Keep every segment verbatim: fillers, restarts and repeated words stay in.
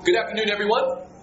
Good afternoon, everyone.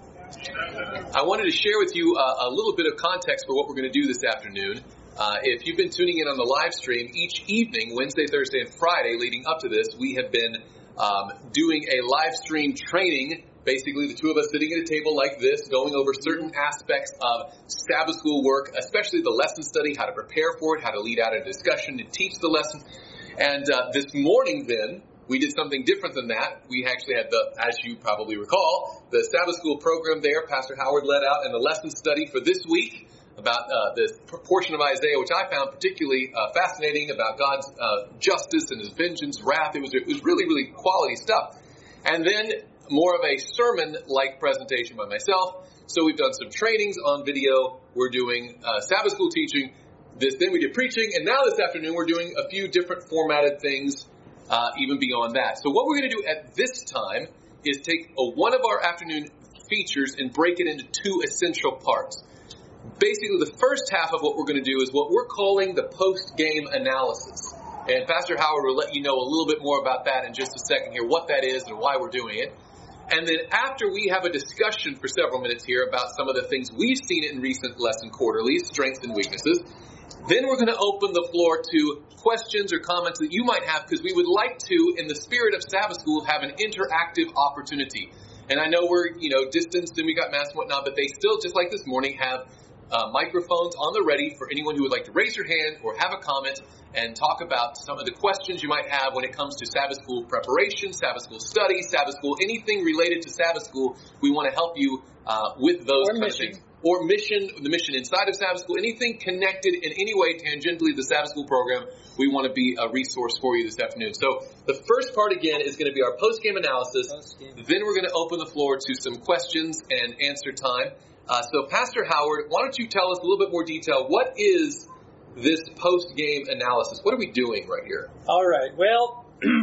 I wanted to share with you uh, a little bit of context for what we're going to do this afternoon. Uh, if you've been tuning in on the live stream, each evening, Wednesday, Thursday, and Friday leading up to this, we have been um, doing a live stream training. Basically, the two of us sitting at a table like this, going over certain aspects of Sabbath school work, especially the lesson study, how to prepare for it, how to lead out a discussion to teach the lesson. And uh, this morning, then, we did something different than that. We actually had the, as you probably recall, the Sabbath school program there, Pastor Howard led out, and the lesson study for this week about uh, this portion of Isaiah, which I found particularly uh, fascinating, about God's uh, justice and His vengeance, wrath. It was, it was really, really quality stuff. And then more of a sermon-like presentation by myself. So we've done some trainings on video. We're doing uh, Sabbath school teaching. This, then we did preaching, and now this afternoon we're doing a few different formatted things. Uh, even beyond that. So what we're going to do at this time is take a, one of our afternoon features and break it into two essential parts. Basically, the first half of what we're going to do is what we're calling the post-game analysis. And Pastor Howard will let you know a little bit more about that in just a second here, what that is and why we're doing it. And then after we have a discussion for several minutes here about some of the things we've seen in recent lesson quarterlies, strengths and weaknesses, then we're going to open the floor to questions or comments that you might have, because we would like to, in the spirit of Sabbath school, have an interactive opportunity. And I know we're, you know, distanced and we got masks and whatnot, but they still, just like this morning, have uh, microphones on the ready for anyone who would like to raise your hand or have a comment and talk about some of the questions you might have when it comes to Sabbath school preparation, Sabbath school study, Sabbath school, anything related to Sabbath school. We want to help you uh, with those kind of things. Or mission, the mission inside of Sabbath school, anything connected in any way tangentially to the Sabbath school program, we want to be a resource for you this afternoon. So the first part, again, is going to be our post-game analysis. Post-game. Then we're going to open the floor to some questions and answer time. Uh, so Pastor Howard, why don't you tell us a little bit more detail. What is this post-game analysis? What are we doing right here? All right. Well,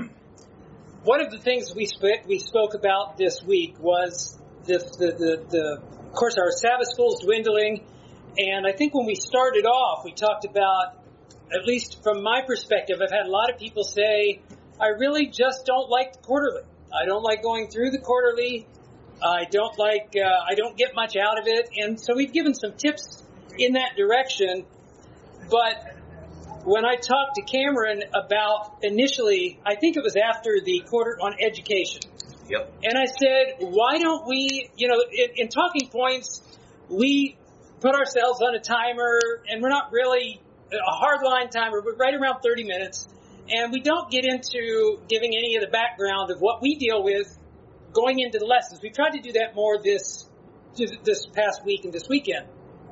one of the things we, sp- we spoke about this week was this, the, the, the Of course, our Sabbath school is dwindling, and I think when we started off, we talked about, at least from my perspective, I've had a lot of people say, I really just don't like the quarterly. I don't like going through the quarterly. I don't like, uh, I don't get much out of it. And so we've given some tips in that direction. But when I talked to Cameron about initially, I think it was after the quarter on education. Yep. And I said, why don't we, you know, in, in talking points, we put ourselves on a timer, and we're not really a hardline timer, but right around thirty minutes. And we don't get into giving any of the background of what we deal with going into the lessons. We tried to do that more this, this past week and this weekend.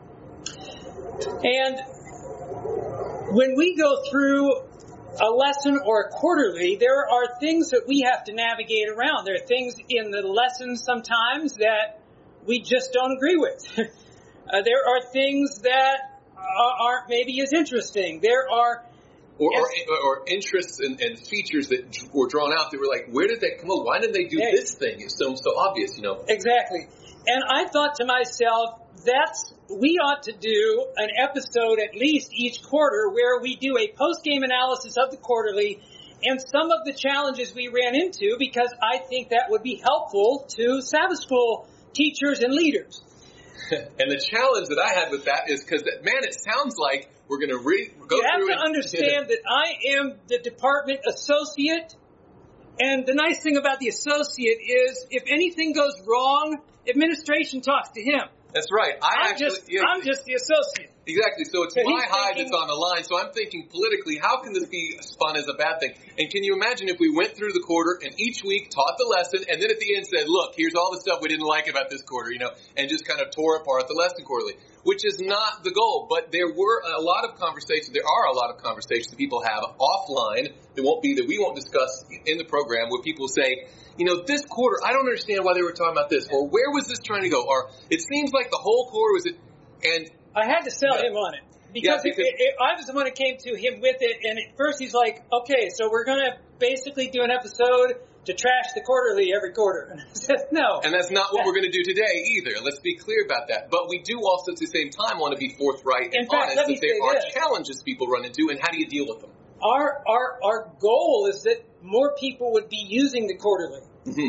And when we go through a lesson or a quarterly, there are things that we have to navigate around. There are things in the lessons sometimes that we just don't agree with. uh, there are things that aren't maybe as interesting. There are... Or, or, or interests and, and features that were drawn out that were like, where did that come up? Why didn't they do yeah. this thing? It's so, so obvious, you know. Exactly. And I thought to myself, that's, we ought to do an episode at least each quarter where we do a post-game analysis of the quarterly and some of the challenges we ran into, because I think that would be helpful to Sabbath school teachers and leaders. And the challenge that I had with that is because, man, it sounds like we're going to re- go you through You have to and- understand that I am the department associate, and the nice thing about the associate is if anything goes wrong, administration talks to him. That's right. I I'm actually, just, yeah, I'm just the associate. Exactly. So it's So my he's hide thinking- that's on the line. So I'm thinking politically, how can this be spun as a bad thing? And can you imagine if we went through the quarter and each week taught the lesson and then at the end said, look, here's all the stuff we didn't like about this quarter, you know, and just kind of tore apart the lesson quarterly, which is not the goal. But there were a lot of conversations, there are a lot of conversations that people have offline that won't be, that we won't discuss in the program, where people say, you know, this quarter, I don't understand why they were talking about this, or where was this trying to go, or it seems like the whole quarter was it, and I had to sell yeah. him on it. Because, yeah, because it, it, I was the one who came to him with it, and at first he's like, okay, so we're going to basically do an episode to trash the quarterly every quarter. And I said, no. And that's not what we're going to do today either. Let's be clear about that. But we do also at the same time want to be forthright and In fact, honest let me that there say are this. challenges people run into, and how do you deal with them? Our, our, our goal is that more people would be using the quarterly. Mm-hmm.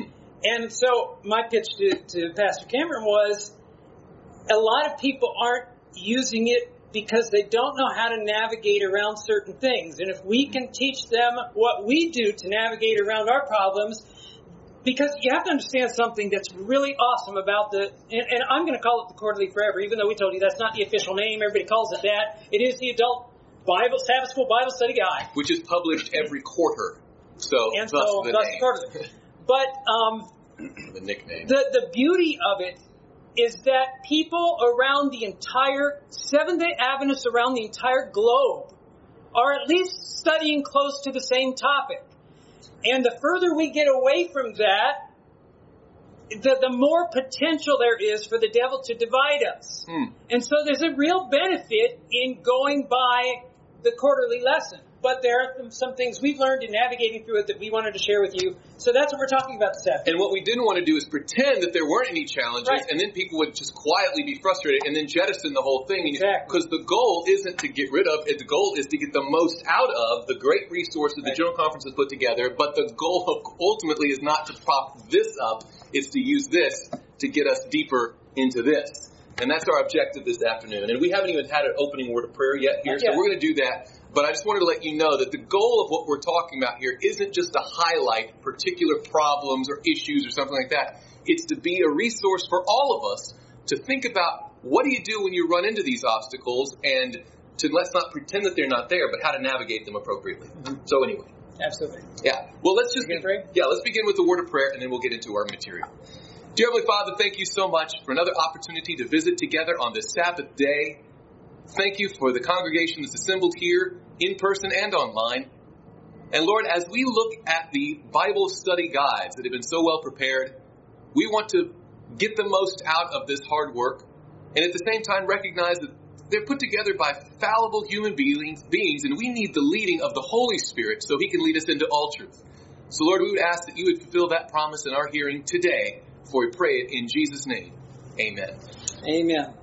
And so my pitch to, to Pastor Cameron was, a lot of people aren't using it because they don't know how to navigate around certain things. And if we can teach them what we do to navigate around our problems, because you have to understand something that's really awesome about the, and, and I'm going to call it the Quarterly Forever, even though we told you that's not the official name. Everybody calls it that. It is the Adult Bible Sabbath School Bible Study Guide, which is published every quarter. So, and thus so the thus name. quarterly. But um, the nickname. The the beauty of it is that people around the entire Seventh-day Adventists around the entire globe are at least studying close to the same topic. And the further we get away from that, the, the more potential there is for the devil to divide us. Hmm. And so there's a real benefit in going by the quarterly lesson. But there are some things we've learned in navigating through it that we wanted to share with you. So that's what we're talking about this afternoon. And what we didn't want to do is pretend that there weren't any challenges, right. And then people would just quietly be frustrated and then jettison the whole thing. Exactly. Because the goal isn't to get rid of it. The goal is to get the most out of the great resources right. the General Conference has put together. But the goal of, ultimately is not to prop this up. It's to use this to get us deeper into this. And that's our objective this afternoon. And we haven't even had an opening word of prayer yet here, not so yet. We're going to do that. But I just wanted to let you know that the goal of what we're talking about here isn't just to highlight particular problems or issues or something like that. It's to be a resource for all of us to think about what do you do when you run into these obstacles, and to let's not pretend that they're not there, but how to navigate them appropriately. Mm-hmm. So anyway. Absolutely. Yeah. Well, let's just begin pray. Yeah, let's begin with the word of prayer, and then we'll get into our material. Dear Heavenly Father, thank you so much for another opportunity to visit together on this Sabbath day. Thank you for the congregation that's assembled here, in person and online. And Lord, as we look at the Bible study guides that have been so well prepared, we want to get the most out of this hard work, and at the same time recognize that they're put together by fallible human beings, beings, and we need the leading of the Holy Spirit so He can lead us into all truth. So Lord, we would ask that you would fulfill that promise in our hearing today, for we pray it in Jesus' name. Amen. Amen.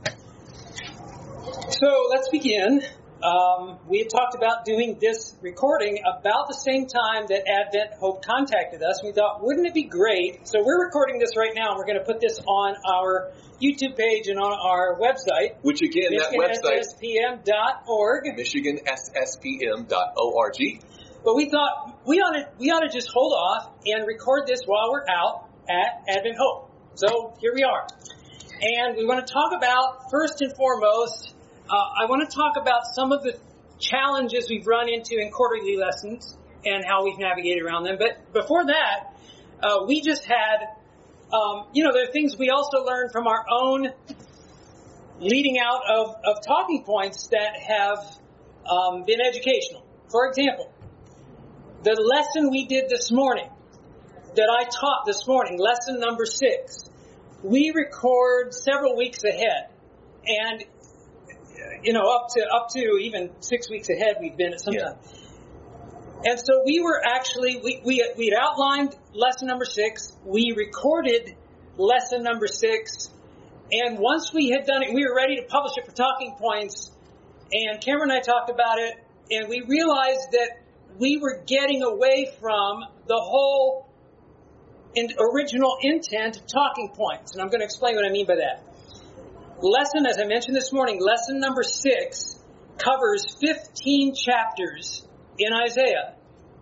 So let's begin. Um, we had talked about doing this recording about the same time that Advent Hope contacted us. We thought, wouldn't it be great? So we're recording this right now, and we're going to put this on our YouTube page and on our website. Which again, that website, Michigan S S P M dot org. Michigan S S P M dot org. But we thought we ought to we ought to just hold off and record this while we're out at Advent Hope. So here we are. And we want to talk about, first and foremost, Uh, I want to talk about some of the challenges we've run into in quarterly lessons and how we've navigated around them. But before that, uh, we just had, um, you know, there are things we also learned from our own leading out of, of talking points that have um, been educational. For example, the lesson we did this morning, that I taught this morning, lesson number six, we record several weeks ahead. And you know, up to up to even six weeks ahead, we've been at some time. Yeah. And so we were actually, we, we, we had outlined lesson number six. We recorded lesson number six. And once we had done it, we were ready to publish it for Talking Points. And Cameron and I talked about it. And we realized that we were getting away from the whole in, original intent of Talking Points. And I'm going to explain what I mean by that. Lesson, as I mentioned this morning, lesson number six covers fifteen chapters in Isaiah.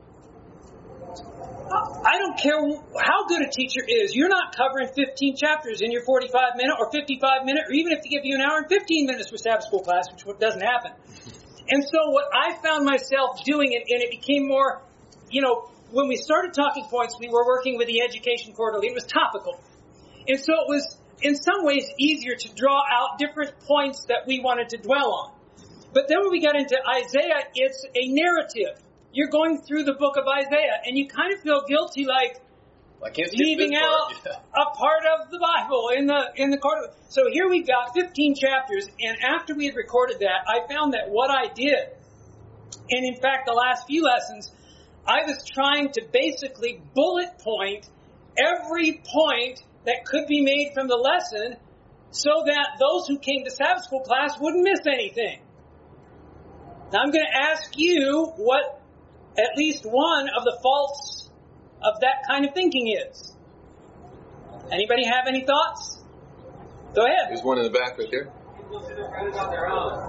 I don't care how good a teacher is. You're not covering fifteen chapters in your forty-five minute or fifty-five minute, or even if they give you an hour and fifteen minutes for Sabbath school class, which doesn't happen. And so what I found myself doing, and, and it became more, you know, when we started Talking Points, we were working with the Education Quarterly. It was topical. And so it was, in some ways, easier to draw out different points that we wanted to dwell on. But then when we got into Isaiah, it's a narrative. You're going through the book of Isaiah, and you kind of feel guilty, like I can't leaving out yeah. a part of the Bible in the in the quarterly. So here we've got fifteen chapters, and after we had recorded that, I found that what I did, and in fact the last few lessons, I was trying to basically bullet point every point that could be made from the lesson so that those who came to Sabbath school class wouldn't miss anything. Now I'm going to ask you what at least one of the faults of that kind of thinking is. Anybody have any thoughts? Go ahead. There's one in the back right there. People should have read it on their own.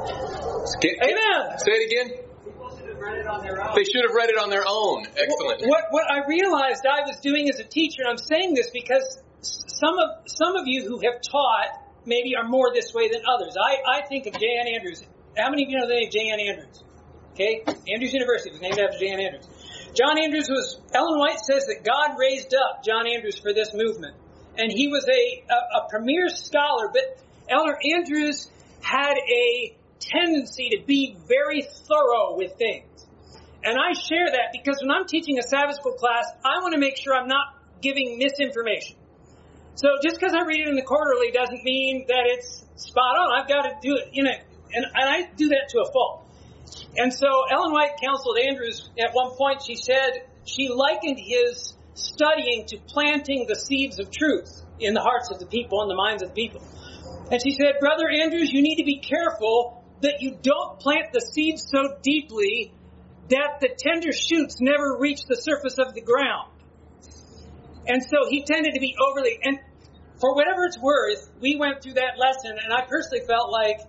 Amen. Say it again. People should have read it on their own. They should have read it on their own. Excellent. What what I realized I was doing as a teacher, and I'm saying this because some of some of you who have taught maybe are more this way than others. I, I think of J N Andrews. How many of you know the name J N Andrews? Okay, Andrews University was named after J N Andrews. John Andrews was, Ellen White says that God raised up John Andrews for this movement. And he was a, a, a premier scholar, but Elder Andrews had a tendency to be very thorough with things. And I share that because when I'm teaching a Sabbath school class, I want to make sure I'm not giving misinformation. So just because I read it in the quarterly doesn't mean that it's spot on. I've got to do it in a, and, and I do that to a fault. And so Ellen White counseled Andrews at one point. She said she likened his studying to planting the seeds of truth in the hearts of the people and the minds of the people. And she said, Brother Andrews, you need to be careful that you don't plant the seeds so deeply that the tender shoots never reach the surface of the ground. And so he tended to be overly, and for whatever it's worth, we went through that lesson, and I personally felt like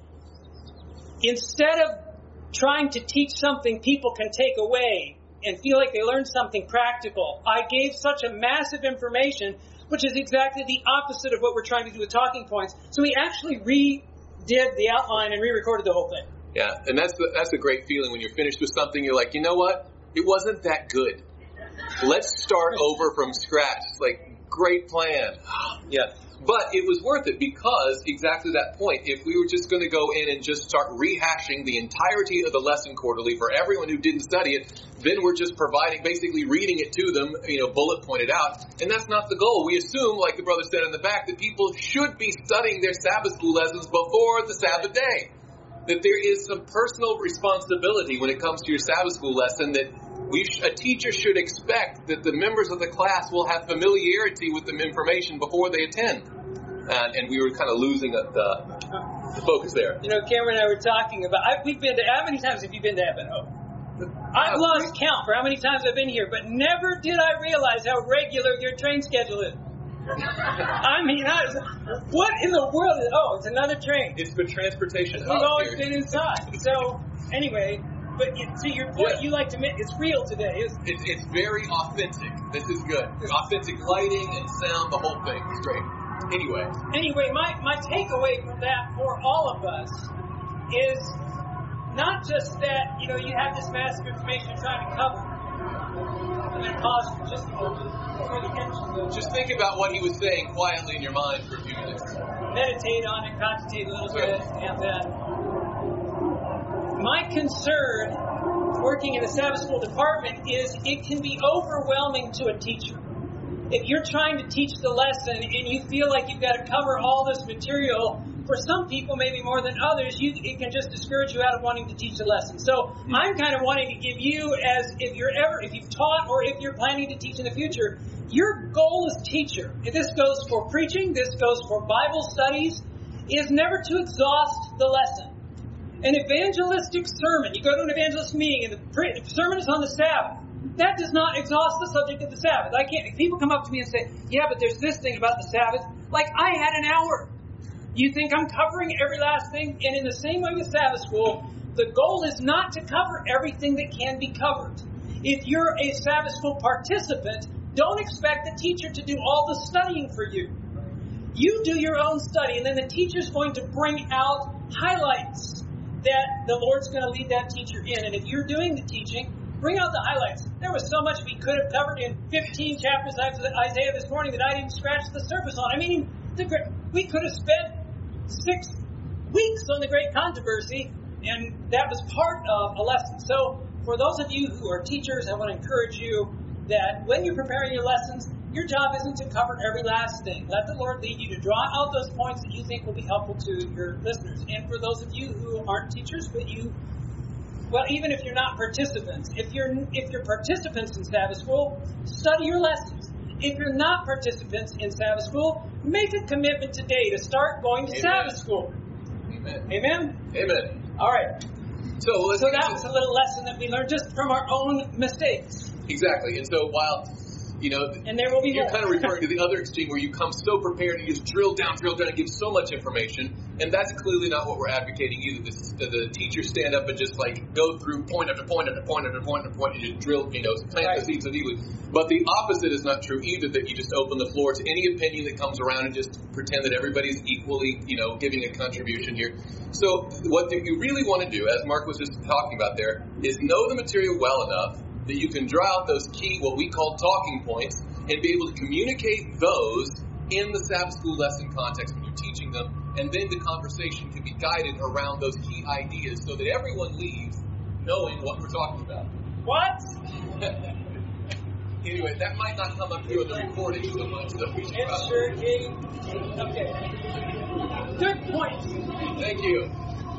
instead of trying to teach something people can take away and feel like they learned something practical, I gave such a massive information, which is exactly the opposite of what we're trying to do with talking points. So we actually redid the outline and re-recorded the whole thing. Yeah, and that's the, that's a great feeling when you're finished with something. You're like, you know what? It wasn't that good. Let's start over from scratch. Like, great plan. Yeah. But it was worth it because exactly that point. If we were just going to go in and just start rehashing the entirety of the lesson quarterly for everyone who didn't study it, then we're just providing, basically reading it to them, you know, bullet pointed out. And that's not the goal. We assume, like the brother said in the back, that people should be studying their Sabbath school lessons before the Sabbath day. That there is some personal responsibility when it comes to your Sabbath school lesson that we sh- a teacher should expect that the members of the class will have familiarity with the information before they attend. And, and we were kind of losing the, the focus there. You know, Cameron and I were talking about, I, we've been to, how many times have you been to Abbott? I've lost count for how many times I've been here, but never did I realize how regular your train schedule is. I mean, I, what in the world is, oh, it's another train. It's the transportation hub. We've always here. been inside. So, anyway, but to your point, yeah. you like to make, it's real today, isn't it? It's, it's very authentic. This is good. Authentic lighting and sound, the whole thing. It's great. Anyway. Anyway, my, my takeaway from that for all of us is not just that, you know, you have this massive information you're trying to cover. I'm going to pause for just a moment. Just think about what he was saying quietly in your mind for a few minutes. Meditate on it, contemplate a little bit, and then my concern working in a Sabbath school department is it can be overwhelming to a teacher. If you're trying to teach the lesson and you feel like you've got to cover all this material, for some people, maybe more than others, you, it can just discourage you out of wanting to teach the lesson. So mm-hmm. I'm kind of wanting to give you, as if you're ever, if you've taught or if you're planning to teach in the future, your goal as teacher, if this goes for preaching, this goes for Bible studies, is never to exhaust the lesson. An evangelistic sermon, you go to an evangelist meeting and the, pre- the sermon is on the Sabbath. That does not exhaust the subject of the Sabbath. I can't. If people come up to me and say, "Yeah, but there's this thing about the Sabbath," like I had an hour. You think I'm covering every last thing? And in the same way with Sabbath school, the goal is not to cover everything that can be covered. If you're a Sabbath school participant, don't expect the teacher to do all the studying for you. You do your own study, and then the teacher's going to bring out highlights that the Lord's going to lead that teacher in. And if you're doing the teaching, bring out the highlights. There was so much we could have covered in fifteen chapters of Isaiah this morning that I didn't scratch the surface on. I mean, the, we could have spent six weeks on the great controversy, and that was part of a lesson. So for those of you who are teachers, I want to encourage you that when you're preparing your lessons, your job isn't to cover every last thing. Let the Lord lead you to draw out those points that you think will be helpful to your listeners. And for those of you who aren't teachers, but you Well, even if you're not participants, if you're if you're participants in Sabbath school, study your lessons. If you're not participants in Sabbath school, make a commitment today to start going to Amen. Sabbath school. Amen. Amen? Amen. All right. So, so that was a little lesson that we learned just from our own mistakes. Exactly. And so while You know, and there will be you're more. kind of referring to the other extreme where you come so prepared and you just drill down, drill down, and give so much information, and that's clearly not what we're advocating either. This, the, the teachers stand up and just like go through point after point after point after point after point and just drill, you know, plant Right. the seeds immediately. But the opposite is not true either, that you just open the floor to any opinion that comes around and just pretend that everybody's equally, you know, giving a contribution here. So what you really want to do, as Mark was just talking about there, is know the material well enough that you can draw out those key, what we call talking points, and be able to communicate those in the Sabbath school lesson context when you're teaching them, and then the conversation can be guided around those key ideas so that everyone leaves knowing what we're talking about. What? Anyway, that might not come up through in the recording so much, so we should It probably... sure did. Okay. Good point. Thank you.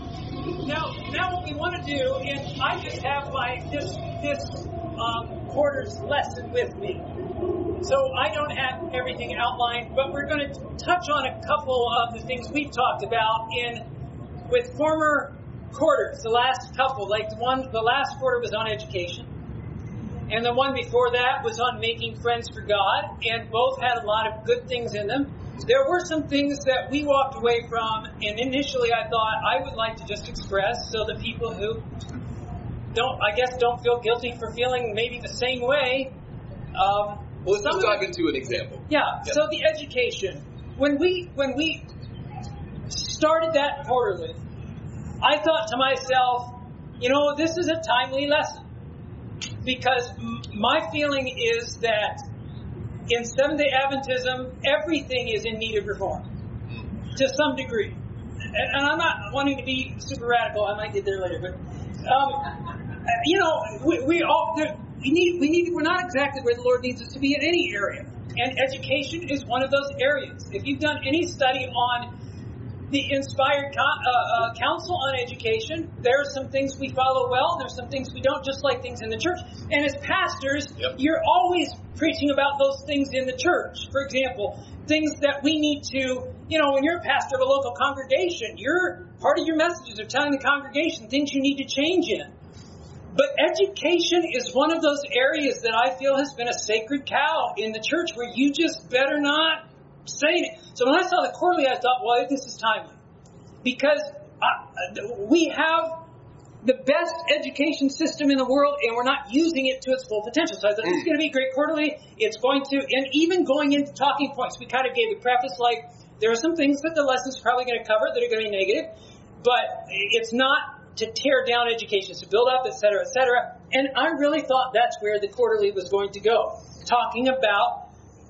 Now, now what we want to do is I just have my this this um, quarter's lesson with me, so I don't have everything outlined, but we're going to touch on a couple of the things we've talked about in with former quarters. The last couple, like the one, the last quarter was on education, and the one before that was on making friends for God, and both had a lot of good things in them. There were some things that we walked away from, and initially I thought I would like to just express so that people who don't, I guess, don't feel guilty for feeling maybe the same way. Um, Well, let's just dive the, into an example. Yeah, yeah. So the education. When we when we started that quarterly, I thought to myself, you know, this is a timely lesson. Because m- my feeling is that in Seventh-day Adventism, everything is in need of reform to some degree. And, and I'm not wanting to be super radical. I might get there later, but um, you know, we, we all there, we need we need we're not exactly where the Lord needs us to be in any area, and education is one of those areas. If you've done any study on the Inspired Con- uh, uh, Council on Education, there are some things we follow well, there's some things we don't, just like things in the church. And as pastors, Yep. you're always preaching about those things in the church. For example, things that we need to, you know, when you're a pastor of a local congregation, you're part of your messages are telling the congregation things you need to change in. But education is one of those areas that I feel has been a sacred cow in the church where you just better not saying it. So when I saw the quarterly, I thought, well, this is timely. Because I, we have the best education system in the world, and we're not using it to its full potential. So I thought, this is going to be a great quarterly. It's going to, and even going into talking points, we kind of gave a preface like, there are some things that the lesson's probably going to cover that are going to be negative, but it's not to tear down education, it's to build up, et cetera, et cetera. And I really thought that's where the quarterly was going to go, talking about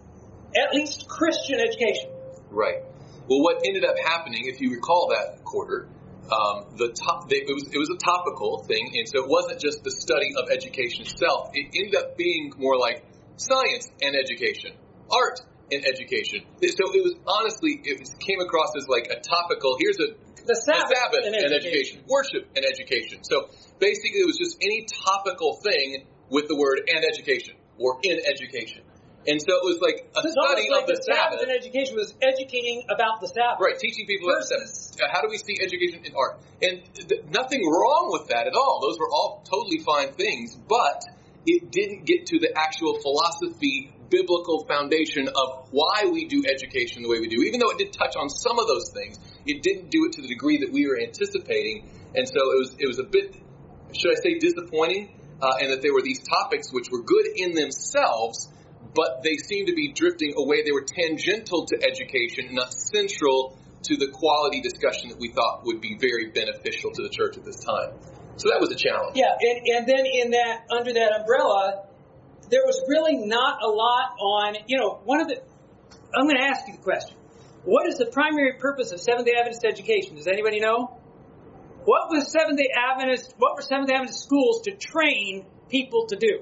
at least Christian education. Right. Well, what ended up happening, if you recall that quarter, um, the top, they, it was it was a topical thing, and so it wasn't just the study of education itself. It ended up being more like science and education, art and education. So it was honestly, it was, came across as like a topical. Here's a The Sabbath, the Sabbath and, and education. education, worship and education. So basically, it was just any topical thing with the word and education or in education. And so it was like a So it's study almost like of the, the Sabbath Sabbath. and education was educating about the Sabbath. Right, teaching people about the Versus- Sabbath. Uh, How do we see education in art? And th- nothing wrong with that at all. Those were all totally fine things, but it didn't get to the actual philosophy, biblical foundation of why we do education the way we do. Even though it did touch on some of those things, it didn't do it to the degree that we were anticipating. And so it was it was a bit, should I say, disappointing, uh, and that there were these topics which were good in themselves, but they seemed to be drifting away. They were tangential to education, not central to the quality discussion that we thought would be very beneficial to the church at this time. So that was a challenge. Yeah, and, and then in that, under that umbrella, there was really not a lot on, you know, one of the, I'm going to ask you the question. What is the primary purpose of Seventh-day Adventist education? Does anybody know? What was Seventh-day Adventist, what were Seventh-day Adventist schools to train people to do?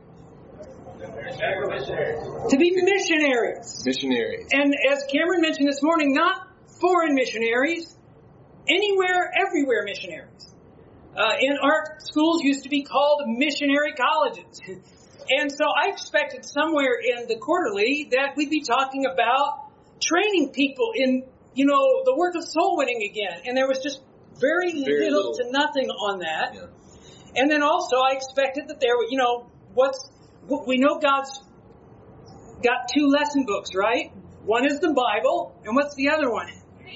To be missionaries. Missionaries. And as Cameron mentioned this morning, not foreign missionaries, anywhere, everywhere missionaries. Uh, in our schools used to be called missionary colleges. And so I expected somewhere in the quarterly that we'd be talking about training people in, you know, the work of soul winning again. And there was just very, Very little, little. to nothing on that. Yeah. And then also I expected that there were, you know, what's, we know God's got two lesson books, right? One is the Bible, and what's the other one?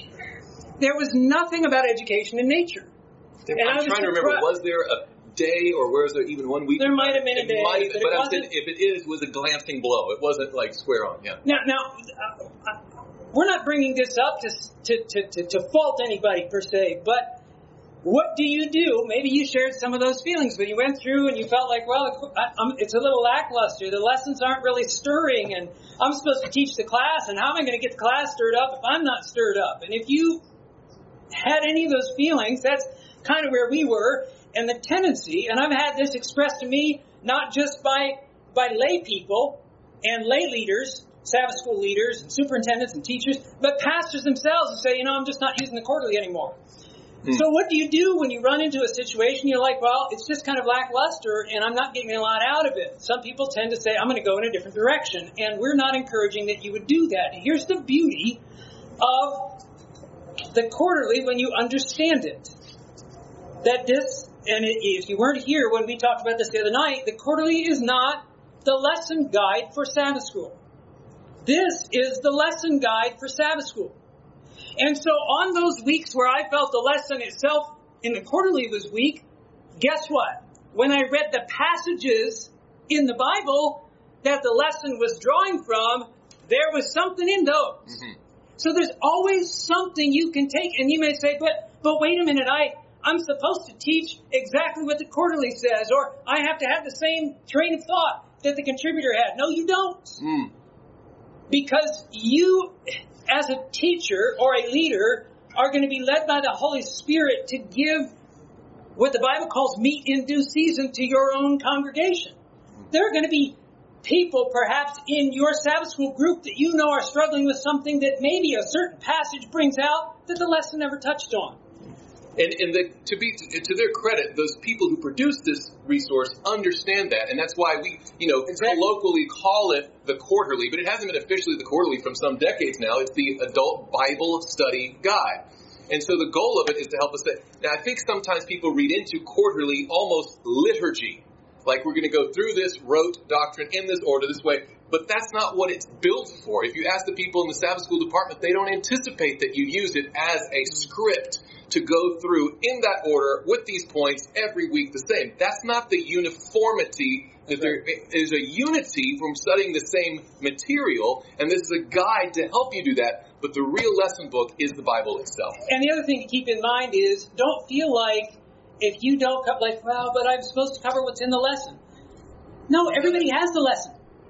There was nothing about education in nature. And I'm trying to remember, was there a day, or was there even one week? There might have been a day. Might, but but it I'm saying if it is, it was a glancing blow. It wasn't like square on, yeah. Now, now uh, we're not bringing this up to, to, to, to, to fault anybody per se, but what do you do? Maybe you shared some of those feelings when you went through and you felt like, well, it's a little lackluster. The lessons aren't really stirring, and I'm supposed to teach the class, and how am I going to get the class stirred up if I'm not stirred up? And if you had any of those feelings, that's kind of where we were. And the tendency, and I've had this expressed to me not just by by lay people and lay leaders, Sabbath school leaders and superintendents and teachers, but pastors themselves who say, you know, I'm just not using the quarterly anymore. Hmm. So what do you do when you run into a situation you're like, well, it's just kind of lackluster and I'm not getting a lot out of it? Some people tend to say, I'm going to go in a different direction, and we're not encouraging that you would do that. And here's the beauty of the quarterly when you understand it. That this, and it, if you weren't here when we talked about this the other night, the quarterly is not the lesson guide for Sabbath school. This is the lesson guide for Sabbath school. And so on those weeks where I felt the lesson itself in the quarterly was weak, guess what? When I read the passages in the Bible that the lesson was drawing from, there was something in those. Mm-hmm. So there's always something you can take. And you may say, but but wait a minute, I... I'm supposed to teach exactly what the quarterly says, or I have to have the same train of thought that the contributor had. No, you don't. Mm. Because you, as a teacher or a leader, are going to be led by the Holy Spirit to give what the Bible calls meat in due season to your own congregation. There are going to be people, perhaps, in your Sabbath school group that you know are struggling with something that maybe a certain passage brings out that the lesson never touched on. And, and the, to be to their credit, those people who produce this resource understand that, and that's why we, you know, exactly. colloquially call it the quarterly, but it hasn't been officially the quarterly from some decades now. It's the Adult Bible Study Guide. And so the goal of it is to help us. Now, I think sometimes people read into quarterly almost liturgy, like we're going to go through this rote doctrine in this order, this way. But that's not what it's built for. If you ask the people in the Sabbath school department, they don't anticipate that you use it as a script to go through in that order with these points every week the same. That's not the uniformity. That there is a unity from studying the same material, and this is a guide to help you do that. But the real lesson book is the Bible itself. And the other thing to keep in mind is, don't feel like if you don't cover, like, well, but I'm supposed to cover what's in the lesson. No, everybody has the lesson.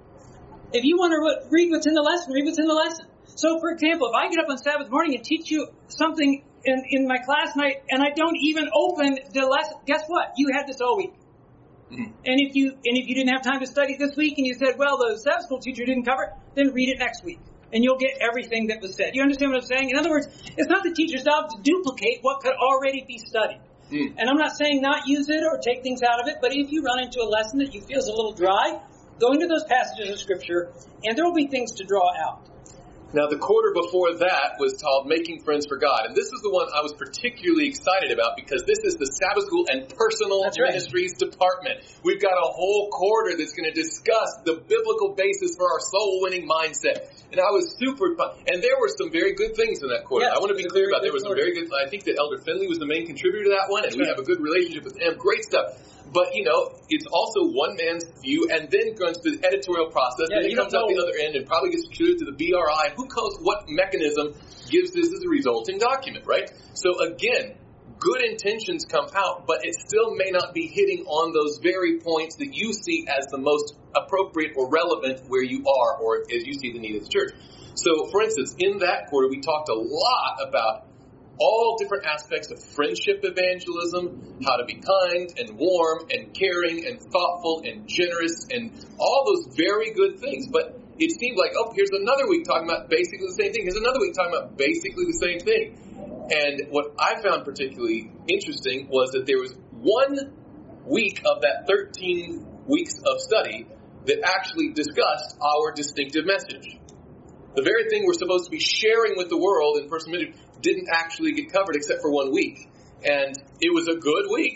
If you want to read what's in the lesson, read what's in the lesson. So, for example, if I get up on Sabbath morning and teach you something in, in my class night, and I don't even open the lesson, guess what? You had this all week. Mm-hmm. And if you and if you didn't have time to study this week, and you said, well, the Sabbath school teacher didn't cover it, then read it next week, and you'll get everything that was said. You understand what I'm saying? In other words, it's not the teacher's job to duplicate what could already be studied. Mm. And I'm not saying not use it or take things out of it, but if you run into a lesson that you feel is a little dry, go into those passages of Scripture, and there will be things to draw out. Now, the quarter before that was called Making Friends for God. And this is the one I was particularly excited about because this is the Sabbath School and Personal that's Ministries right. Department. We've got a whole quarter that's going to discuss the biblical basis for our soul-winning mindset. And I was super fun. And there were some very good things in that quarter. Yes, I want to be clear about there was some very good. I think that Elder Finley was the main contributor to that one, and that's we right. have a good relationship with him. Great stuff. But, you know, it's also one man's view and then goes to the editorial process. Yeah, and it comes out the other end and probably gets distributed to the B R I. Who knows what mechanism gives this as a resulting document, right? So, again, good intentions come out, but it still may not be hitting on those very points that you see as the most appropriate or relevant where you are or as you see the need of the church. So, for instance, in that quarter, we talked a lot about all different aspects of friendship evangelism, how to be kind and warm and caring and thoughtful and generous and all those very good things. But it seemed like, oh, here's another week talking about basically the same thing. Here's another week talking about basically the same thing. And what I found particularly interesting was that there was one week of that thirteen weeks of study that actually discussed our distinctive message. The very thing we're supposed to be sharing with the world in personal ministry didn't actually get covered except for one week. And it was a good week.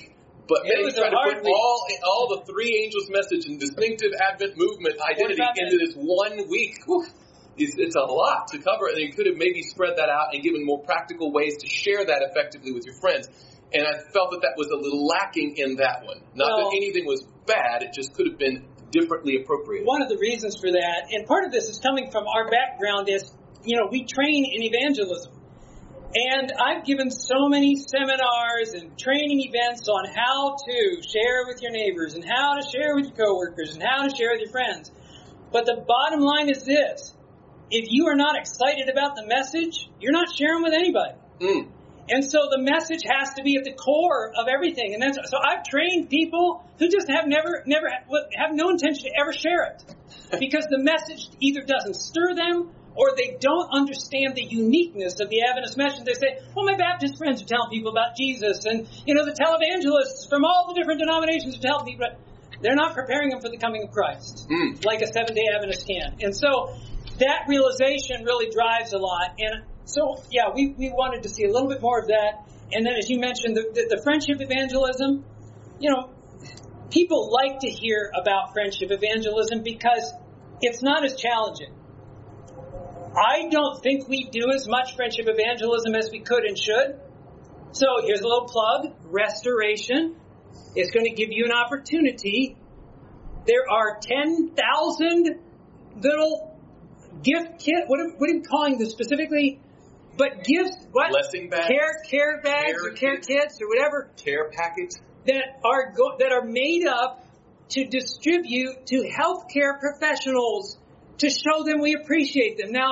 But It then was he's trying a to hard put week. all all the three angels' message and distinctive Advent movement identity forty-five into this one week. Whew. It's, it's a lot to cover, and you could have maybe spread that out and given more practical ways to share that effectively with your friends. And I felt that that was a little lacking in that one. Not Well, that anything was bad, it just could have been differently appropriated. One of the reasons for that, and part of this is coming from our background, is, you know, we train in evangelism. And I've given so many seminars and training events on how to share with your neighbors and how to share with your coworkers and how to share with your friends. But the bottom line is this. If you are not excited about the message, you're not sharing with anybody. Mm. And so the message has to be at the core of everything. And that's, so I've trained people who just have never, never have no intention to ever share it. Because the message either doesn't stir them or they don't understand the uniqueness of the Adventist message. They say, well, my Baptist friends are telling people about Jesus. And, you know, the televangelists from all the different denominations are telling people. They're not preparing them for the coming of Christ. Mm. Like a Seventh-day Adventist can. And so that realization really drives a lot. And so, yeah, we, we wanted to see a little bit more of that. And then, as you mentioned, the, the, the friendship evangelism, you know, people like to hear about friendship evangelism because it's not as challenging. I don't think we do as much friendship evangelism as we could and should. So here's a little plug. Restoration is going to give you an opportunity. There are ten thousand little gift kit. What am, what am I calling this specifically? But gifts, what? Blessing bags. Care, care bags Care or care kits. kits or whatever. Care packets. That are go- that are made up to distribute to healthcare professionals to show them we appreciate them. Now,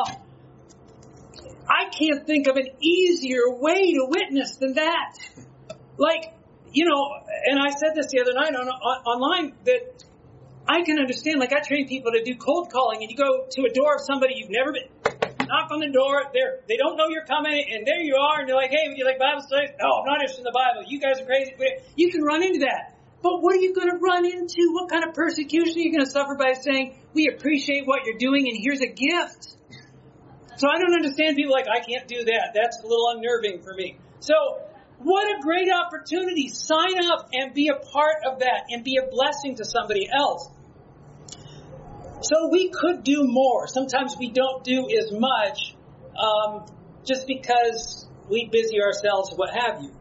I can't think of an easier way to witness than that. Like, you know, and I said this the other night on, on online that I can understand. Like, I train people to do cold calling, and you go to a door of somebody you've never been. Knock on the door. They're, they don't know you're coming, and there you are, and they're like, hey, would you like Bible study? No, I'm not interested in the Bible. You guys are crazy. You can run into that. But what are you going to run into? What kind of persecution are you going to suffer by saying, we appreciate what you're doing, and here's a gift? So I don't understand people like, I can't do that. That's a little unnerving for me. So what a great opportunity. Sign up and be a part of that and be a blessing to somebody else. So we could do more. Sometimes we don't do as much um, just because we busy ourselves, what have you.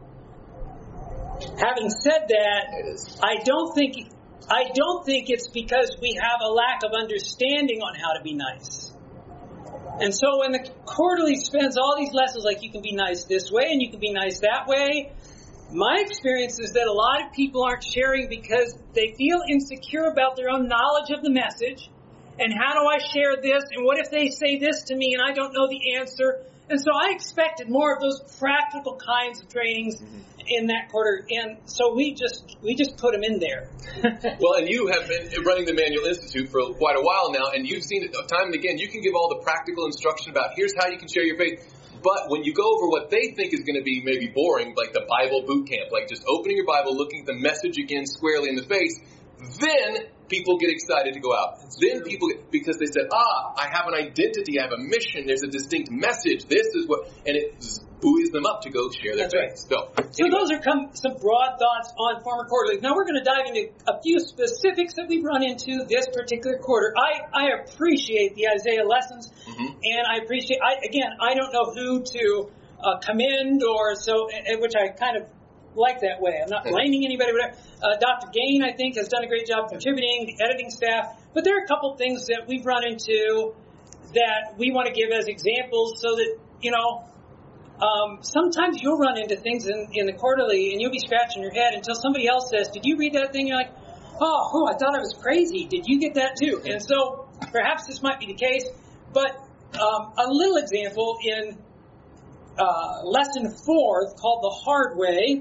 Having said that, I don't think I don't think it's because we have a lack of understanding on how to be nice. And so when the quarterly spends all these lessons like you can be nice this way and you can be nice that way, my experience is that a lot of people aren't sharing because they feel insecure about their own knowledge of the message. And how do I share this? And what if they say this to me and I don't know the answer? And so I expected more of those practical kinds of trainings mm-hmm. in that quarter. And so we just we just put them in there. Well, and you have been running the Manual Institute for quite a while now, and you've seen it time and again. You can give all the practical instruction about here's how you can share your faith. But when you go over what they think is going to be maybe boring, like the Bible boot camp, like just opening your Bible, looking at the message again squarely in the face, then people get excited to go out. That's then true. People get, because they said, ah, I have an identity, I have a mission, there's a distinct message, this is what, and it buoys them up to go share their That's faith. Right. So, so anyway. Those are come, some broad thoughts on former quarterlies. Now we're going to dive into a few specifics that we've run into this particular quarter. I, I appreciate the Isaiah lessons, mm-hmm. and I appreciate, I, again, I don't know who to uh, commend or so, which I kind of like that way. I'm not blaming anybody. Whatever. Uh, Doctor Gain, I think, has done a great job contributing, the editing staff. But there are a couple things that we've run into that we want to give as examples so that, you know, um, sometimes you'll run into things in, in the quarterly and you'll be scratching your head until somebody else says, did you read that thing? You're like, oh, oh, I thought I was crazy. Did you get that too? And so perhaps this might be the case. But um, a little example in uh, lesson four called The Hard Way.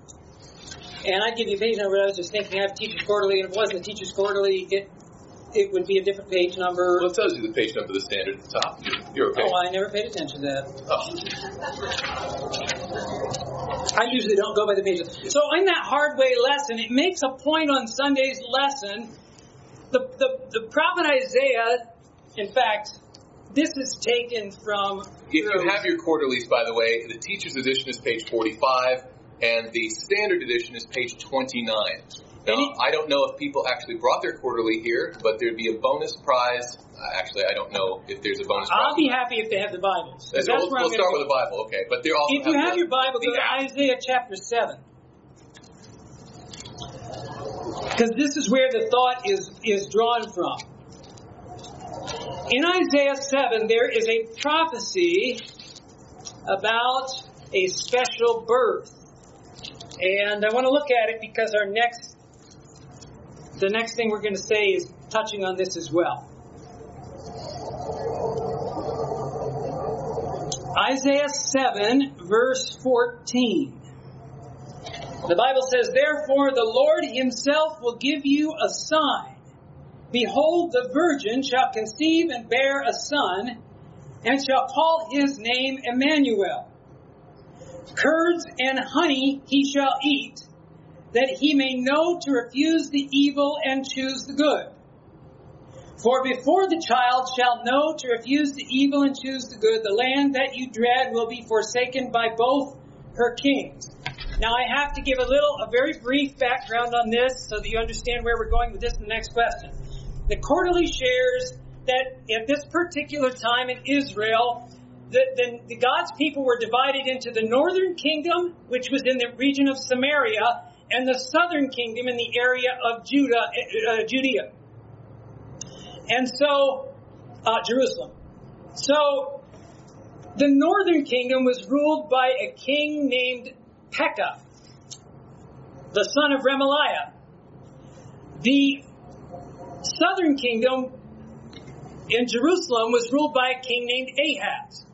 And I'd give you a page number. I was just thinking I have Teacher's Quarterly, and if it wasn't a Teacher's Quarterly, it it would be a different page number. Well, it tells you the page number, the standard at the top. You're okay. Oh, I never paid attention to that. Oh. I usually don't go by the pages. So in that Hard Way lesson, it makes a point on Sunday's lesson. The, the, the prophet Isaiah, in fact, this is taken from... If you have your quarterlies, by the way, the Teacher's Edition is page forty-five. and the standard edition is page twenty-nine. Now, I don't know if people actually brought their quarterly here, but there'd be a bonus prize. Uh, actually, I don't know if there's a bonus prize. I'll be happy if they have the Bibles. That's we'll we'll start with the Bible, okay. But they're also if you have, have your Bible, go to app. Isaiah chapter seven. Because this is where the thought is, is drawn from. In Isaiah seven, there is a prophecy about a special birth. And I want to look at it because our next, the next thing we're going to say is touching on this as well. Isaiah seven, verse fourteen. The Bible says, "Therefore the Lord himself will give you a sign. Behold, the virgin shall conceive and bear a son, and shall call his name Emmanuel. Curds and honey he shall eat, that he may know to refuse the evil and choose the good. For before the child shall know to refuse the evil and choose the good, the land that you dread will be forsaken by both her kings." Now I have to give a little, a very brief background on this so that you understand where we're going with this in the next question. The quarterly shares that at this particular time in Israel, the, the, the God's people were divided into the northern kingdom, which was in the region of Samaria, and the southern kingdom in the area of Judah, uh, Judea. And so, uh, Jerusalem. So, the northern kingdom was ruled by a king named Pekah, the son of Remaliah. The southern kingdom in Jerusalem was ruled by a king named Ahaz.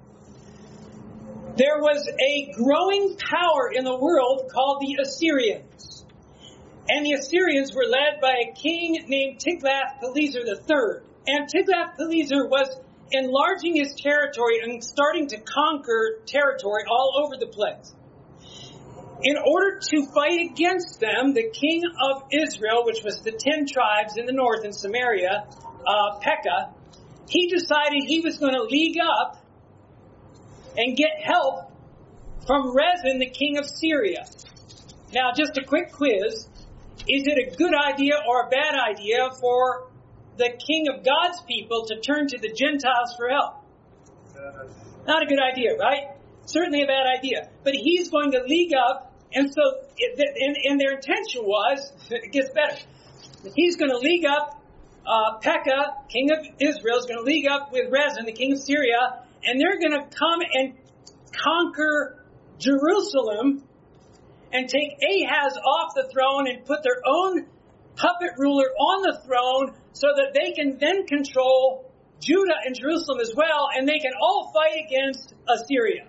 There was a growing power in the world called the Assyrians. And the Assyrians were led by a king named Tiglath-Pileser the third. And Tiglath-Pileser was enlarging his territory and starting to conquer territory all over the place. In order to fight against them, the king of Israel, which was the ten tribes in the north in Samaria, uh, Pekah, he decided he was going to league up and get help from Rezin, the king of Syria. Now, just a quick quiz. Is it a good idea or a bad idea for the king of God's people to turn to the Gentiles for help? Not a good idea, right? Certainly a bad idea. But he's going to league up, and so, and, and their intention was, it gets better. He's going to league up, uh, Pekah, king of Israel, is going to league up with Rezin, the king of Syria, and they're going to come and conquer Jerusalem and take Ahaz off the throne and put their own puppet ruler on the throne so that they can then control Judah and Jerusalem as well, and they can all fight against Assyria.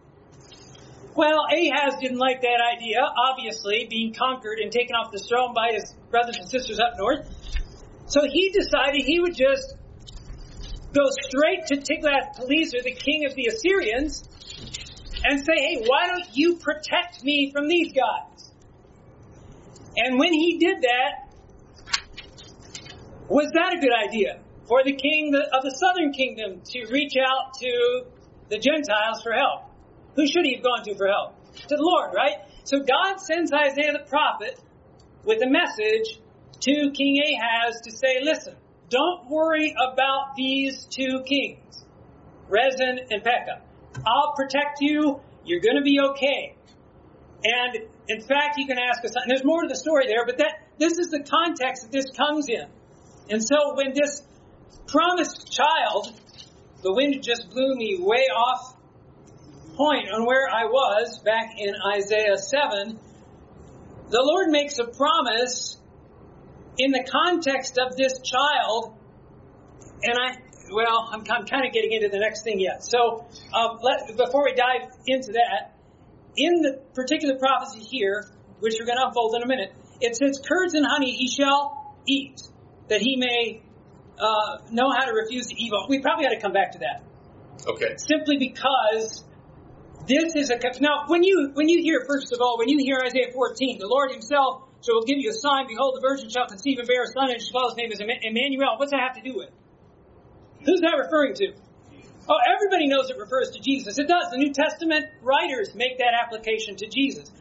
Well, Ahaz didn't like that idea, obviously, being conquered and taken off the throne by his brothers and sisters up north. So he decided he would just go straight to Tiglath-Pileser, the king of the Assyrians, and say, "Hey, why don't you protect me from these guys?" And when he did that, was that a good idea for the king of the southern kingdom to reach out to the Gentiles for help? Who should he have gone to for help? To the Lord, right? So God sends Isaiah the prophet with a message to King Ahaz to say, listen, don't worry about these two kings, Rezin and Pekah. I'll protect you. You're going to be okay. And in fact, you can ask us, and there's more to the story there, but that this is the context that this comes in. And so when this promised child, the wind just blew me way off point on where I was back in Isaiah seven, the Lord makes a promise in the context of this child, and I, well, I'm, I'm kind of getting into the next thing yet. So um, let, before we dive into that, in the particular prophecy here, which we're going to unfold in a minute, it says, "Curds and honey he shall eat, that he may uh, know how to refuse the evil." We probably ought to come back to that. Okay. Simply because this is a... Now, when you when you hear, first of all, when you hear Isaiah fourteen, the Lord himself shall give you a sign, behold, the virgin shall conceive and bear a son, and shall call his name is Emmanuel. What's that have to do with? Who's that referring to? Oh, everybody knows it refers to Jesus. It does. The New Testament writers make that application to Jesus.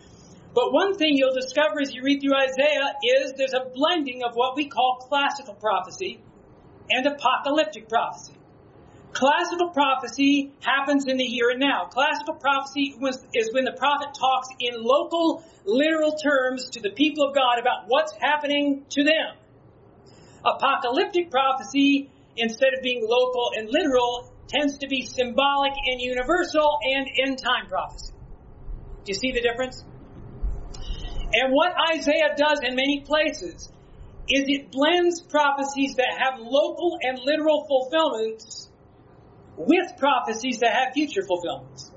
But one thing you'll discover as you read through Isaiah is there's a blending of what we call classical prophecy and apocalyptic prophecy. Classical prophecy happens in the here and now. Classical prophecy was, is when the prophet talks in local, literal terms to the people of God about what's happening to them. Apocalyptic prophecy, instead of being local and literal, tends to be symbolic and universal and end-time prophecy. Do you see the difference? And what Isaiah does in many places is it blends prophecies that have local and literal fulfillments with prophecies that have future fulfillments.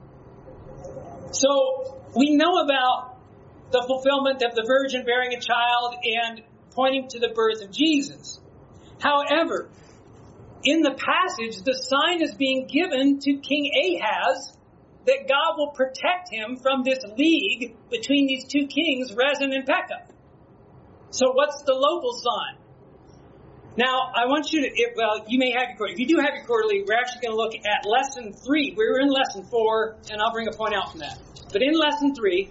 So we know about the fulfillment of the virgin bearing a child and pointing to the birth of Jesus. However, in the passage, the sign is being given to King Ahaz that God will protect him from this league between these two kings, Rezin and Pekah. So what's the local sign? Now, I want you to, it, well, you may have your quarterly. If you do have your quarterly, we're actually going to look at lesson three. We were in lesson four, and I'll bring a point out from that. But in lesson three,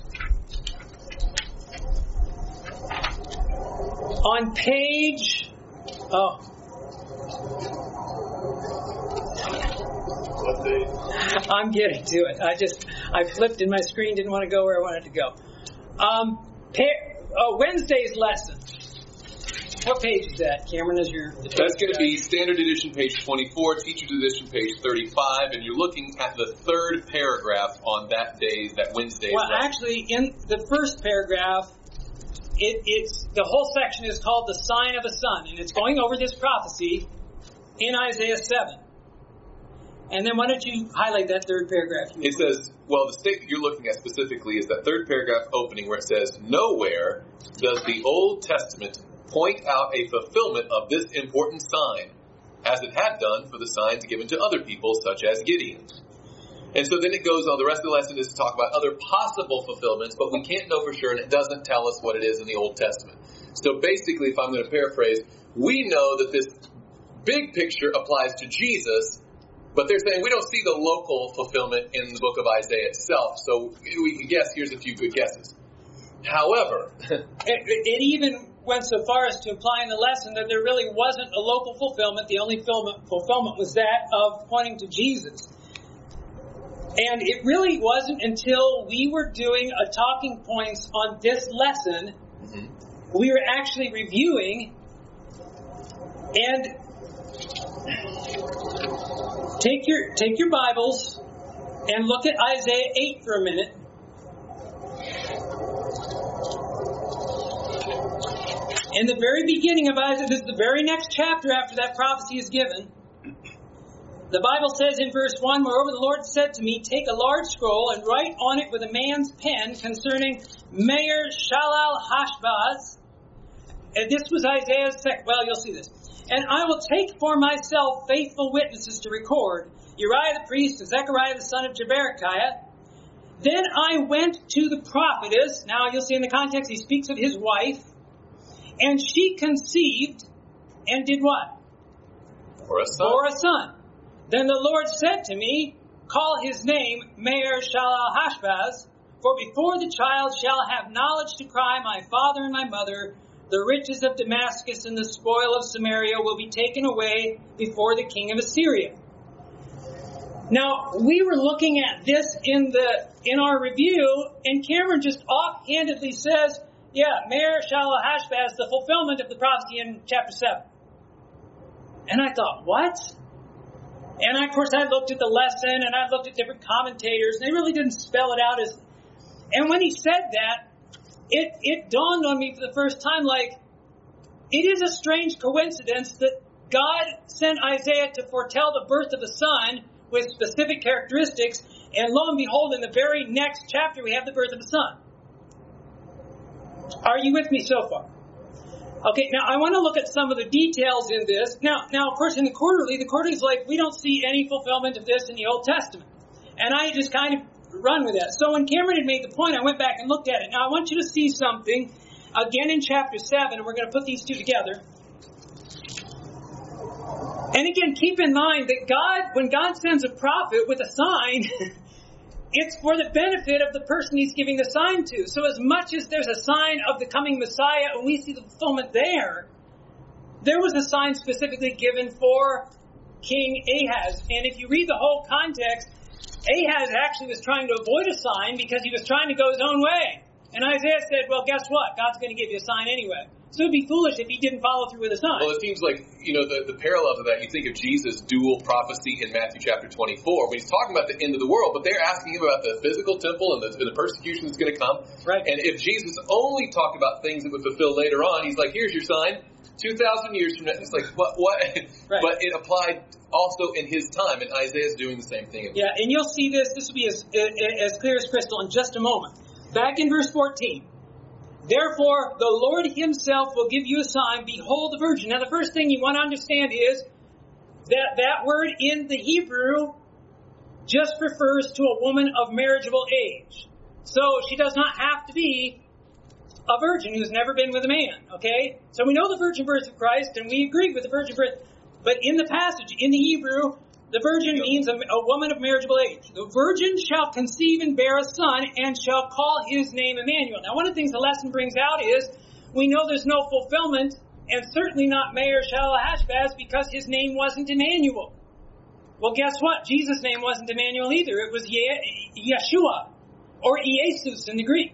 on page, oh, What page? I'm getting to it. I just, I flipped and my screen didn't want to go where I wanted to go. Um, pa- oh, Wednesday's lesson. What page is that, Cameron? Is your That's going to be Standard Edition, page twenty-four, Teacher's Edition, page thirty-five, and you're looking at the third paragraph on that day, that Wednesday. Well, lesson. actually, in the first paragraph, it, it's the whole section is called the sign of a son, and it's going over this prophecy in Isaiah seven. And then why don't you highlight that third paragraph? It says, well, the statement you're looking at specifically is that third paragraph opening where it says, nowhere does the Old Testament point out a fulfillment of this important sign, as it had done for the signs given to other people, such as Gideon. And so then it goes on, the rest of the lesson is to talk about other possible fulfillments, but we can't know for sure, and it doesn't tell us what it is in the Old Testament. So basically, if I'm going to paraphrase, we know that this big picture applies to Jesus, but they're saying we don't see the local fulfillment in the book of Isaiah itself, so we can guess, here's a few good guesses. However, it, it even went so far as to imply in the lesson that there really wasn't a local fulfillment. The only fulfillment, fulfillment was that of pointing to Jesus. And it really wasn't until we were doing a talking points on this lesson, mm-hmm. we were actually reviewing and take your take your Bibles and look at Isaiah eight for a minute. In the very beginning of Isaiah, this is the very next chapter after that prophecy is given. The Bible says in verse one, moreover the Lord said to me, take a large scroll and write on it with a man's pen concerning Meir Shalal-Hashbaz. And this was Isaiah's second, well, you'll see this. And I will take for myself faithful witnesses to record, Uriah the priest and Zechariah the son of Jeberechiah. Then I went to the prophetess. Now you'll see in the context he speaks of his wife. And she conceived and did what? For a son. For a son. Then the Lord said to me, call his name Meir Shalal-Hashbaz, for before the child shall have knowledge to cry, my father and my mother, the riches of Damascus and the spoil of Samaria will be taken away before the king of Assyria. Now, we were looking at this in the in our review, and Cameron just offhandedly says, yeah, Meir Shalal-Hashbaz, the fulfillment of the prophecy in chapter seven. And I thought, what? And I, of course, I looked at the lesson, and I looked at different commentators, and they really didn't spell it out as... And when he said that, it, it dawned on me for the first time, like, it is a strange coincidence that God sent Isaiah to foretell the birth of a son with specific characteristics, and lo and behold, in the very next chapter, we have the birth of a son. Are you with me so far? Okay, now I want to look at some of the details in this. Now, now, of course, in the quarterly, the quarterly is like, we don't see any fulfillment of this in the Old Testament. And I just kind of run with that. So when Cameron had made the point, I went back and looked at it. Now, I want you to see something, again in chapter seven, and we're going to put these two together. And again, keep in mind that God, when God sends a prophet with a sign, it's for the benefit of the person he's giving the sign to. So as much as there's a sign of the coming Messiah, and we see the fulfillment there, there was a sign specifically given for King Ahaz. And if you read the whole context, Ahaz actually was trying to avoid a sign because he was trying to go his own way. And Isaiah said, well, guess what? God's going to give you a sign anyway. So it'd be foolish if he didn't follow through with a sign. Well, it seems like, you know, the, the parallel to that, you think of Jesus' dual prophecy in Matthew chapter twenty-four, when he's talking about the end of the world, but they're asking him about the physical temple and the, and the persecution that's going to come. Right. And if Jesus only talked about things that would fulfill later on, he's like, here's your sign, two thousand years from now. It's like, what? what? Right. But it applied also in his time, and Isaiah's doing the same thing. Yeah, and you'll see this. This will be as, as clear as crystal in just a moment. Back in verse fourteen. Therefore, the Lord himself will give you a sign. Behold the virgin. Now, the first thing you want to understand is that that word in the Hebrew just refers to a woman of marriageable age. So she does not have to be a virgin who's never been with a man, okay? So we know the virgin birth of Christ, and we agree with the virgin birth. But in the passage, in the Hebrew, the virgin means a, a woman of marriageable age. The virgin shall conceive and bear a son, and shall call his name Emmanuel. Now, one of the things the lesson brings out is, we know there's no fulfillment, and certainly not Meir Shalal-Hashbaz, because his name wasn't Emmanuel. Well, guess what? Jesus' name wasn't Emmanuel either. It was Ye- Yeshua, or Iesus in the Greek.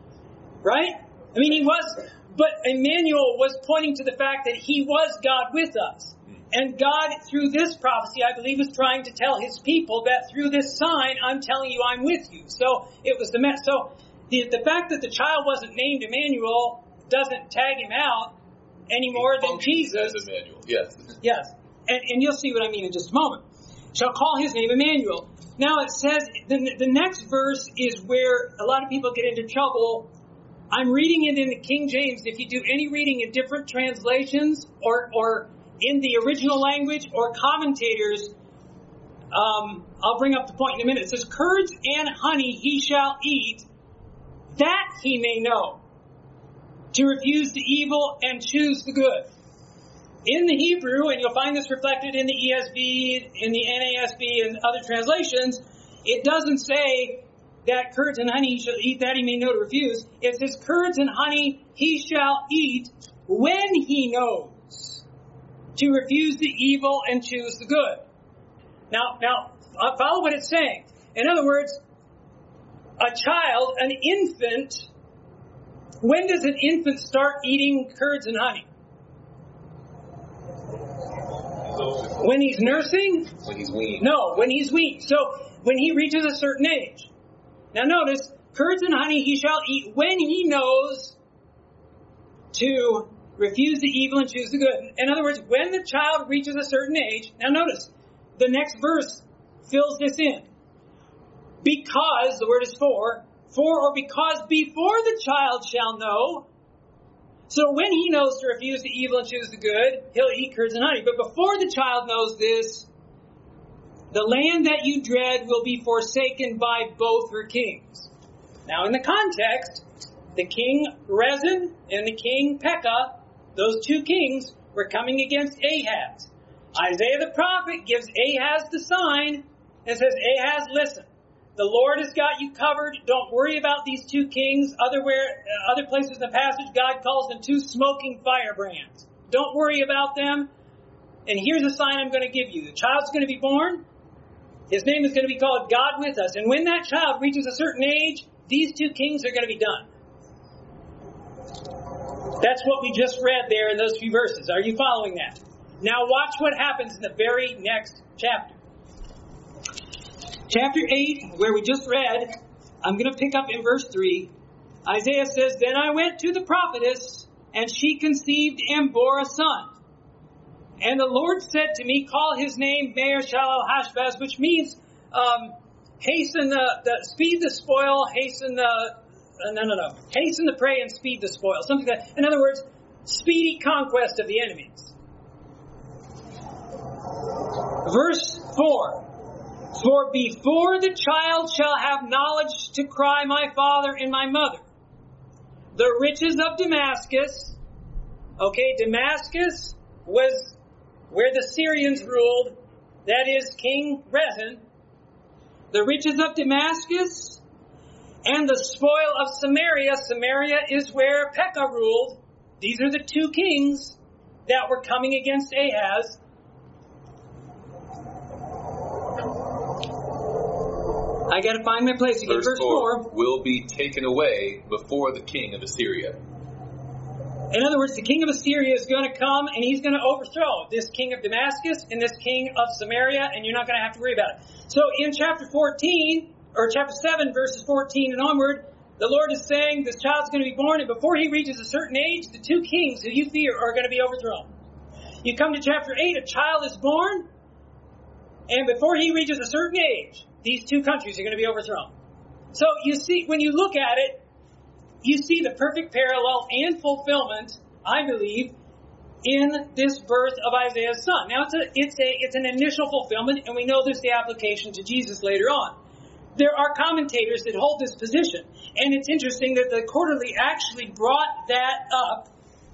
Right? I mean, he was, but Emmanuel was pointing to the fact that he was God with us. And God, through this prophecy, I believe, was trying to tell his people that through this sign, I'm telling you I'm with you. So it was the mess. So the, the fact that the child wasn't named Emmanuel doesn't tag him out any more than Jesus. As Emmanuel, yes. Yes. And, and you'll see what I mean in just a moment. Shall call his name Emmanuel. Now it says, the, the next verse is where a lot of people get into trouble. I'm reading it in the King James. If you do any reading in different translations or, or in the original language or commentators, um, I'll bring up the point in a minute. It says, curds and honey he shall eat, that he may know, to refuse the evil and choose the good. In the Hebrew, and you'll find this reflected in the E S V, in the N A S B, and other translations, it doesn't say that curds and honey he shall eat, that he may know to refuse. It says, curds and honey he shall eat when he knows to refuse the evil and choose the good. Now, now, follow what it's saying. In other words, a child, an infant, when does an infant start eating curds and honey? When he's nursing? When he's weaned. No, when he's weaned. So, when he reaches a certain age. Now notice, curds and honey he shall eat when he knows to refuse the evil and choose the good. In other words, when the child reaches a certain age, now notice, the next verse fills this in. Because, the word is for, for or because before the child shall know. So when he knows to refuse the evil and choose the good, he'll eat curds and honey. But before the child knows this, the land that you dread will be forsaken by both her kings. Now in the context, the king Rezin and the king Pekah, those two kings, were coming against Ahaz. Isaiah the prophet gives Ahaz the sign and says, Ahaz, listen, the Lord has got you covered. Don't worry about these two kings. Other, where, uh, other places in the passage, God calls them two smoking firebrands. Don't worry about them. And here's a sign I'm going to give you. The child's going to be born. His name is going to be called God with us. And when that child reaches a certain age, these two kings are going to be done. That's what we just read there in those few verses. Are you following that? Now watch what happens in the very next chapter. Chapter eight, where we just read, I'm going to pick up in verse three. Isaiah says, Then I went to the prophetess, and she conceived and bore a son. And the Lord said to me, Call his name Meir Shalal-Hashbaz, which means um, hasten the, the, speed the spoil, hasten the, uh, no, no, no, hasten the prey and speed the spoil. Something like that. In other words, speedy conquest of the enemies. Verse four. For before the child shall have knowledge to cry, my father and my mother, the riches of Damascus, okay, Damascus was where the Syrians ruled, that is King Rezin, the riches of Damascus, and the spoil of Samaria. Samaria is where Pekah ruled. These are the two kings that were coming against Ahaz. I got to find my place again. Verse, Verse four, four will be taken away before the king of Assyria. In other words, the king of Assyria is going to come and he's going to overthrow this king of Damascus and this king of Samaria, and you're not going to have to worry about it. So in chapter fourteen, or chapter seven, verses fourteen and onward, the Lord is saying this child's going to be born, and before he reaches a certain age, the two kings who you fear are going to be overthrown. You come to chapter eight, a child is born, and before he reaches a certain age, these two countries are going to be overthrown. So you see, when you look at it, you see the perfect parallel and fulfillment, I believe, in this birth of Isaiah's son. Now, it's a, it's a, it's an initial fulfillment, and we know there's the application to Jesus later on. There are commentators that hold this position, and it's interesting that the Quarterly actually brought that up.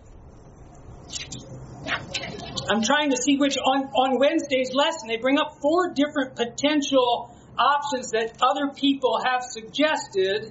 I'm trying to see which, on, on Wednesday's lesson, they bring up four different potential options that other people have suggested.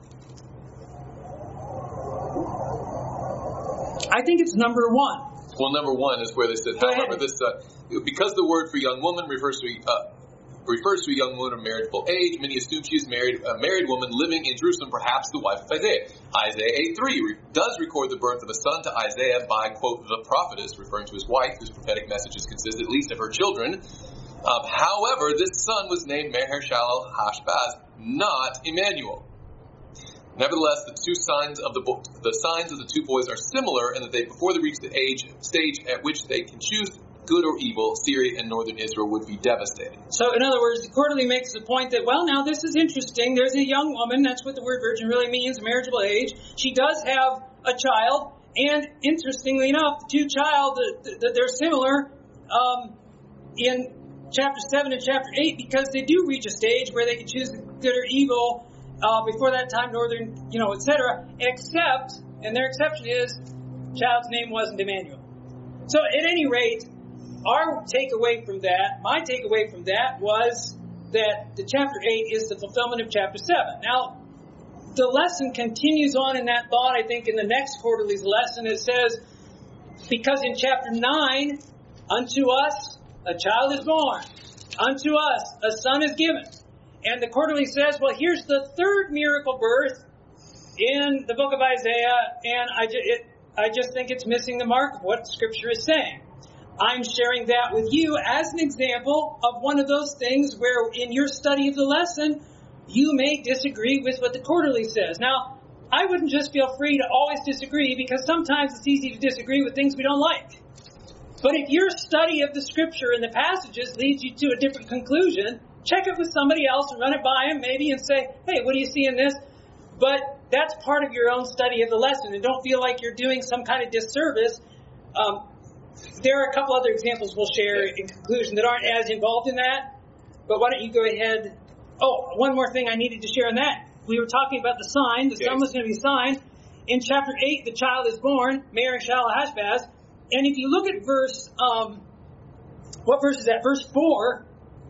I think it's number one. Well, number one is where they said, Go however, ahead. this uh, because the word for young woman refers to uh, refers to a young woman of marriageable age, many assume she is married a married woman living in Jerusalem, perhaps the wife of Isaiah. Isaiah eight three re- does record the birth of a son to Isaiah by, quote, the prophetess, referring to his wife, whose prophetic messages consist at least of her children. Um, however, this son was named Maher-shalal-hash-baz, not Emmanuel. Nevertheless, the two signs of the bo- the signs of the two boys are similar in that they, before they reach the age stage at which they can choose good or evil, Syria and northern Israel would be devastated. So, in other words, the Quarterly makes the point that, well, now this is interesting. There's a young woman. That's what the word virgin really means, marriageable age. She does have a child, and interestingly enough, the two child, the, the, they're similar um, in chapter seven and chapter eight because they do reach a stage where they can choose good or evil. Uh, before that time, northern, you know, et cetera, except, and their exception is, child's name wasn't Emmanuel. So at any rate, our takeaway from that, my takeaway from that was that the chapter eight is the fulfillment of chapter seven. Now, the lesson continues on in that thought, I think, in the next Quarterly's lesson. It says, because in chapter nine, unto us a child is born, unto us a son is given. And the Quarterly says, well, here's the third miracle birth in the book of Isaiah, and I, ju- it, I just think it's missing the mark of what Scripture is saying. I'm sharing that with you as an example of one of those things where in your study of the lesson, you may disagree with what the Quarterly says. Now, I wouldn't just feel free to always disagree, because sometimes it's easy to disagree with things we don't like. But if your study of the Scripture and the passages leads you to a different conclusion, check it with somebody else and run it by him maybe and say, hey, what do you see in this? But that's part of your own study of the lesson, and don't feel like you're doing some kind of disservice. Um, there are a couple other examples we'll share in conclusion that aren't as involved in that, but why don't you go ahead. Oh, one more thing I needed to share on that. We were talking about the sign. The yes. son was going to be signed. In chapter eight, the child is born, Maher-shalal-hash-baz. And if you look at verse, um, what verse is that? Verse four.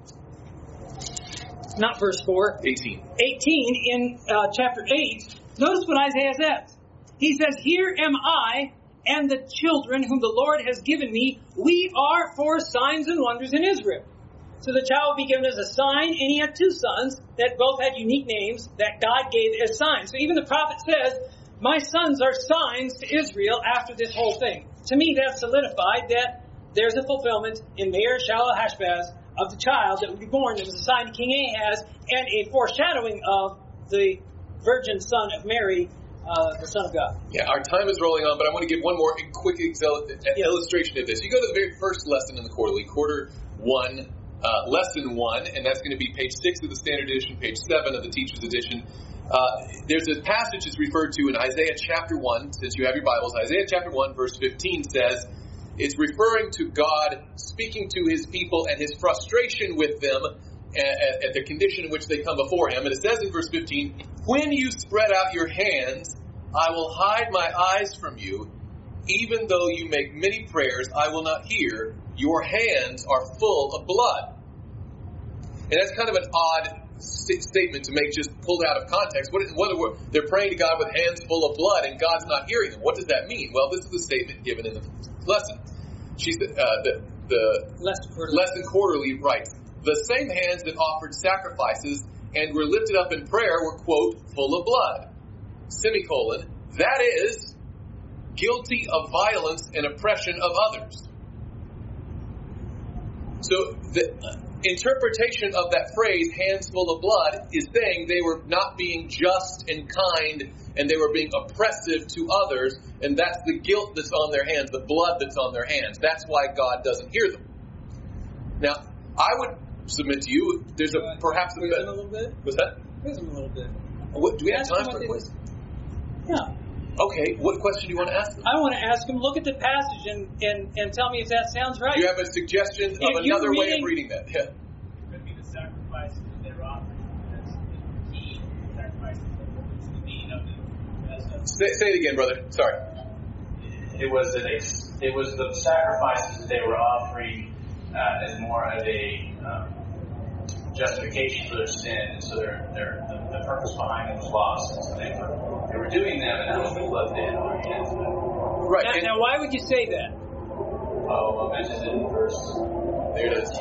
Not verse four. eighteen. eighteen in uh, chapter eight. Notice what Isaiah says. He says, here am I and the children whom the Lord has given me. We are for signs and wonders in Israel. So the child will be given as a sign, and he had two sons that both had unique names that God gave as signs. So even the prophet says, my sons are signs to Israel after this whole thing. To me, that's solidified that there's a fulfillment in Maher-shalal-hash-baz of the child that would be born that was assigned to King Ahaz, and a foreshadowing of the virgin son of Mary, uh, the Son of God. Yeah, our time is rolling on, but I want to give one more quick excel- Yes. illustration of this. You go to the very first lesson in the Quarterly, quarter one, uh, lesson one, and that's going to be page six of the Standard Edition, page seven of the Teacher's Edition. Uh, there's a passage that's referred to in Isaiah chapter one, since you have your Bibles. Isaiah chapter one, verse fifteen says, it's referring to God speaking to his people and his frustration with them at, at the condition in which they come before him. And it says in verse fifteen, when you spread out your hands, I will hide my eyes from you. Even though you make many prayers, I will not hear. Your hands are full of blood. And that's kind of an odd st- statement to make just pulled out of context. What, what are, they're praying to God with hands full of blood, and God's not hearing them. What does that mean? Well, this is the statement given in the lesson. She's uh, the the Lesson quarterly. lesson quarterly writes, the same hands that offered sacrifices and were lifted up in prayer were, quote, full of blood, semicolon, that is, guilty of violence and oppression of others. So the interpretation of that phrase, hands full of blood, is saying they were not being just and kind, and they were being oppressive to others, and that's the guilt that's on their hands, the blood that's on their hands. That's why God doesn't hear them. Now, I would submit to you, there's a perhaps a quiz bit. him a little bit. What's that? Quiz him a little bit. What, do we have Ask time him for a what quiz? they- Yeah. Okay, what question do you want to ask them? I want to ask him, look at the passage and, and, and tell me if that sounds right. Do you have a suggestion of If you're another way of reading- reading that? Yeah. It could be the sacrifices that they were offering. That's the key sacrifices. What's the meaning of it? That's a- Say, say it again, brother. Sorry. It was an ex- it was the sacrifices that they were offering uh, as more of a um, justification for their sin, and so their their the, the purpose behind it was lost. And so they were they were doing them, and that was the blood they had on their hands. Right. Now, and- now, why would you say that? Oh, I mentioned it in verse There it is.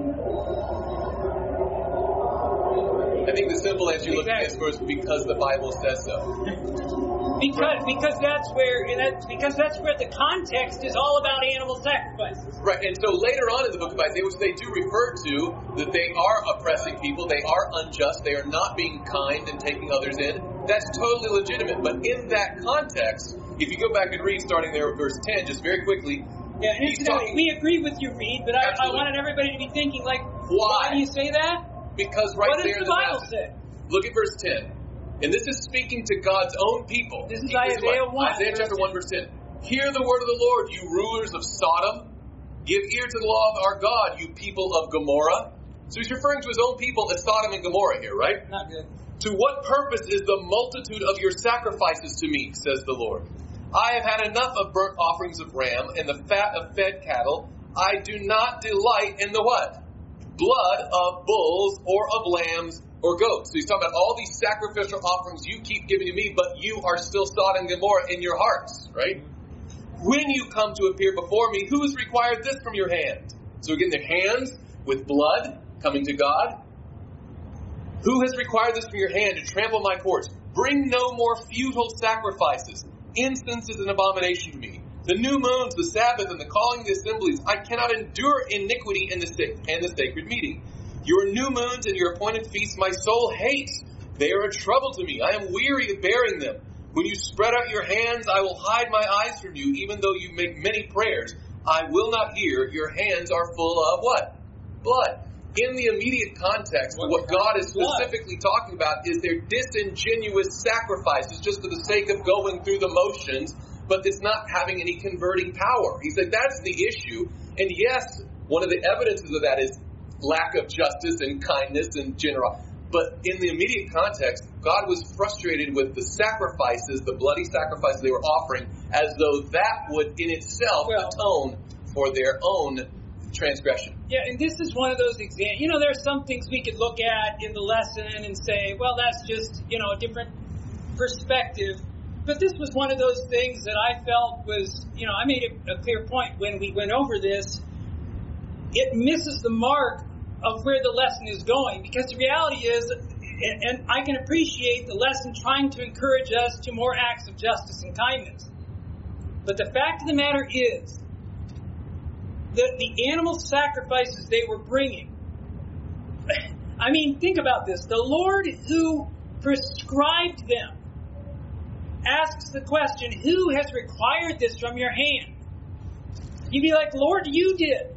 I think the simple answer you look at this Exactly. was because the Bible says so. Because because that's where and that's because that's where the context is all about animal sacrifices. Right, and so later on in the book of Isaiah, which they do refer to, that they are oppressing people, they are unjust, they are not being kind and taking others in, that's totally legitimate. But in that context, if you go back and read starting there at verse ten, just very quickly, Yeah, and he's incidentally, talking, we agree with you, Reed, but I, I Absolutely. wanted everybody to be thinking, like, Why? why do you say that? because right What there does in the the Bible passage, say? look at verse ten. And this is speaking to God's own people. This is Keep in Isaiah mind. one, Isaiah chapter verse one, verse ten. Hear the word of the Lord, you rulers of Sodom. Give ear to the law of our God, you people of Gomorrah. So he's referring to his own people as Sodom and Gomorrah here, right? Not good. To what purpose is the multitude of your sacrifices to me, says the Lord? I have had enough of burnt offerings of ram and the fat of fed cattle. I do not delight in the what? Blood of bulls or of lambs or goats. So he's talking about all these sacrificial offerings you keep giving to me, but you are still Sodom and Gomorrah in your hearts, right? When you come to appear before me, who has required this from your hand? So again, their hands with blood coming to God. Who has required this from your hand to trample my courts? Bring no more futile sacrifices. Incense is an abomination to me. The new moons, the Sabbath, and the calling of the assemblies, I cannot endure iniquity in the sa- and the sacred meeting. Your new moons and your appointed feasts my soul hates. They are a trouble to me. I am weary of bearing them. When you spread out your hands, I will hide my eyes from you, even though you make many prayers. I will not hear. Your hands are full of what? Blood. In the immediate context, What what kind God of is blood? specifically talking about is their disingenuous sacrifices just for the sake of going through the motions, but it's not having any converting power. He said that's the issue. And yes, one of the evidences of that is lack of justice and kindness and generosity. But in the immediate context, God was frustrated with the sacrifices, the bloody sacrifices they were offering, as though that would in itself Well- atone for their own transgression. Yeah, and this is one of those examples. You know, there are some things we could look at in the lesson and say, well, that's just, you know, a different perspective. But this was one of those things that I felt was, you know, I made a, a clear point when we went over this. It misses the mark of where the lesson is going, because the reality is, and, and I can appreciate the lesson trying to encourage us to more acts of justice and kindness. But the fact of the matter is, that the animal sacrifices they were bringing, I mean, think about this. The Lord who prescribed them asks the question, who has required this from your hand? You'd be like, Lord, you did.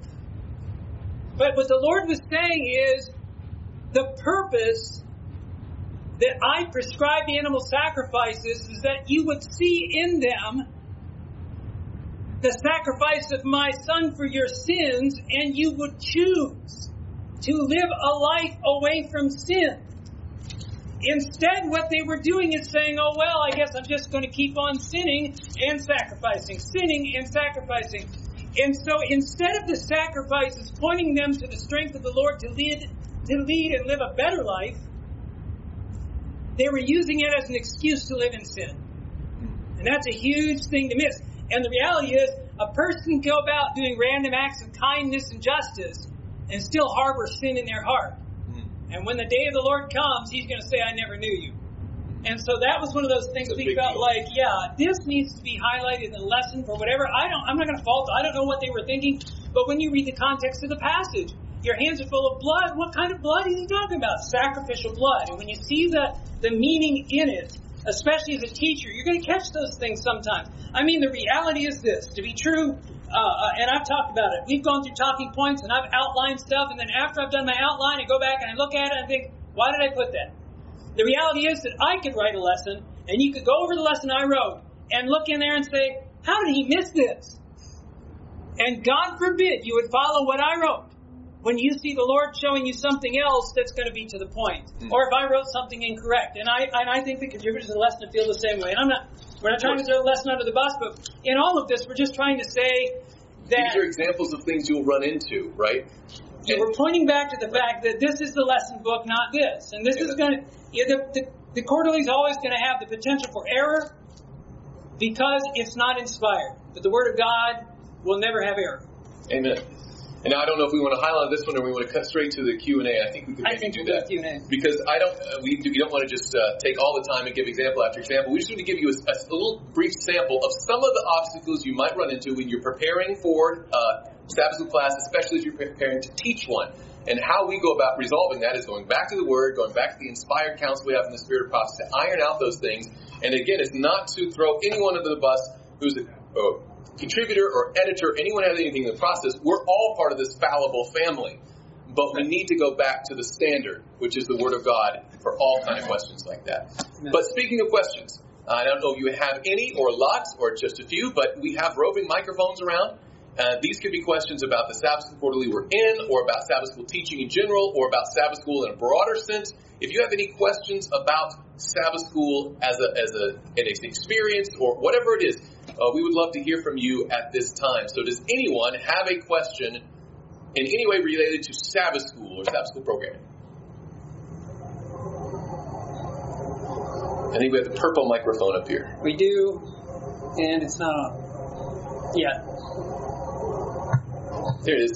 But what the Lord was saying is, the purpose that I prescribed animal sacrifices is that you would see in them the sacrifice of my Son for your sins, and you would choose to live a life away from sin. Instead, what they were doing is saying, oh, well, I guess I'm just going to keep on sinning and sacrificing, sinning and sacrificing. And so instead of the sacrifices pointing them to the strength of the Lord to lead, to lead and live a better life, they were using it as an excuse to live in sin. And that's a huge thing to miss. And the reality is, a person can go about doing random acts of kindness and justice and still harbor sin in their heart. And when the day of the Lord comes, He's going to say, I never knew you. And so that was one of those things we felt deal. like, yeah, this needs to be highlighted in the lesson for whatever. I don't, I'm not going to fault. I don't know what they were thinking. But when you read the context of the passage, your hands are full of blood. What kind of blood is he talking about? Sacrificial blood. And when you see the, the meaning in it, especially as a teacher, you're going to catch those things sometimes. I mean, the reality is this. To be true, uh, and I've talked about it. We've gone through talking points, and I've outlined stuff. And then after I've done my outline, I go back and I look at it and I think, why did I put that? The reality is that I could write a lesson, and you could go over the lesson I wrote and look in there and say, how did he miss this? And God forbid you would follow what I wrote when you see the Lord showing you something else that's going to be to the point. Mm. Or if I wrote something incorrect. And I and I think the contributors of the lesson feel the same way. And I'm not, we're not trying to throw the lesson under the bus, but in all of this, we're just trying to say that... These are examples of things you'll run into, right? Yeah, we're pointing back to the fact that this is the lesson book, not this. And this yeah. is going to... Yeah, the, the, the quarterly is always going to have the potential for error because it's not inspired. But the Word of God will never have error. Amen. And now I don't know if we want to highlight this one or we want to cut straight to the Q and A. I think we could maybe I think do we'll that. Q and A. Because I don't, uh, we, we don't want to just uh, take all the time and give example after example. We just want to give you a, a little brief sample of some of the obstacles you might run into when you're preparing for uh, Sabbath school class, especially as you're preparing to teach one. And how we go about resolving that is going back to the Word, going back to the inspired counsel we have from the Spirit of prophecy to iron out those things. And again, it's not to throw anyone under the bus who's a uh, contributor or editor, anyone has anything in the process. We're all part of this fallible family. But we need to go back to the standard, which is the Word of God, for all kind of questions like that. But speaking of questions, I don't know if you have any or lots or just a few, but we have roving microphones around. Uh, these could be questions about the Sabbath School Quarterly we're in, or about Sabbath School teaching in general, or about Sabbath School in a broader sense. If you have any questions about Sabbath School as a as a an experience or whatever it is, uh, we would love to hear from you at this time. So does anyone have a question in any way related to Sabbath School or Sabbath School programming? I think we have the purple microphone up here. We do, and it's not on. Yeah. There it is.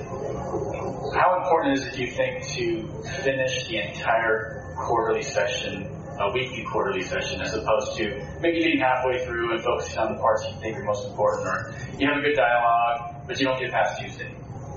How important is it, do you think, to finish the entire quarterly session, a weekly quarterly session, as opposed to maybe getting halfway through and focusing on the parts you think are most important, or you have a good dialogue, but you don't get past Tuesday?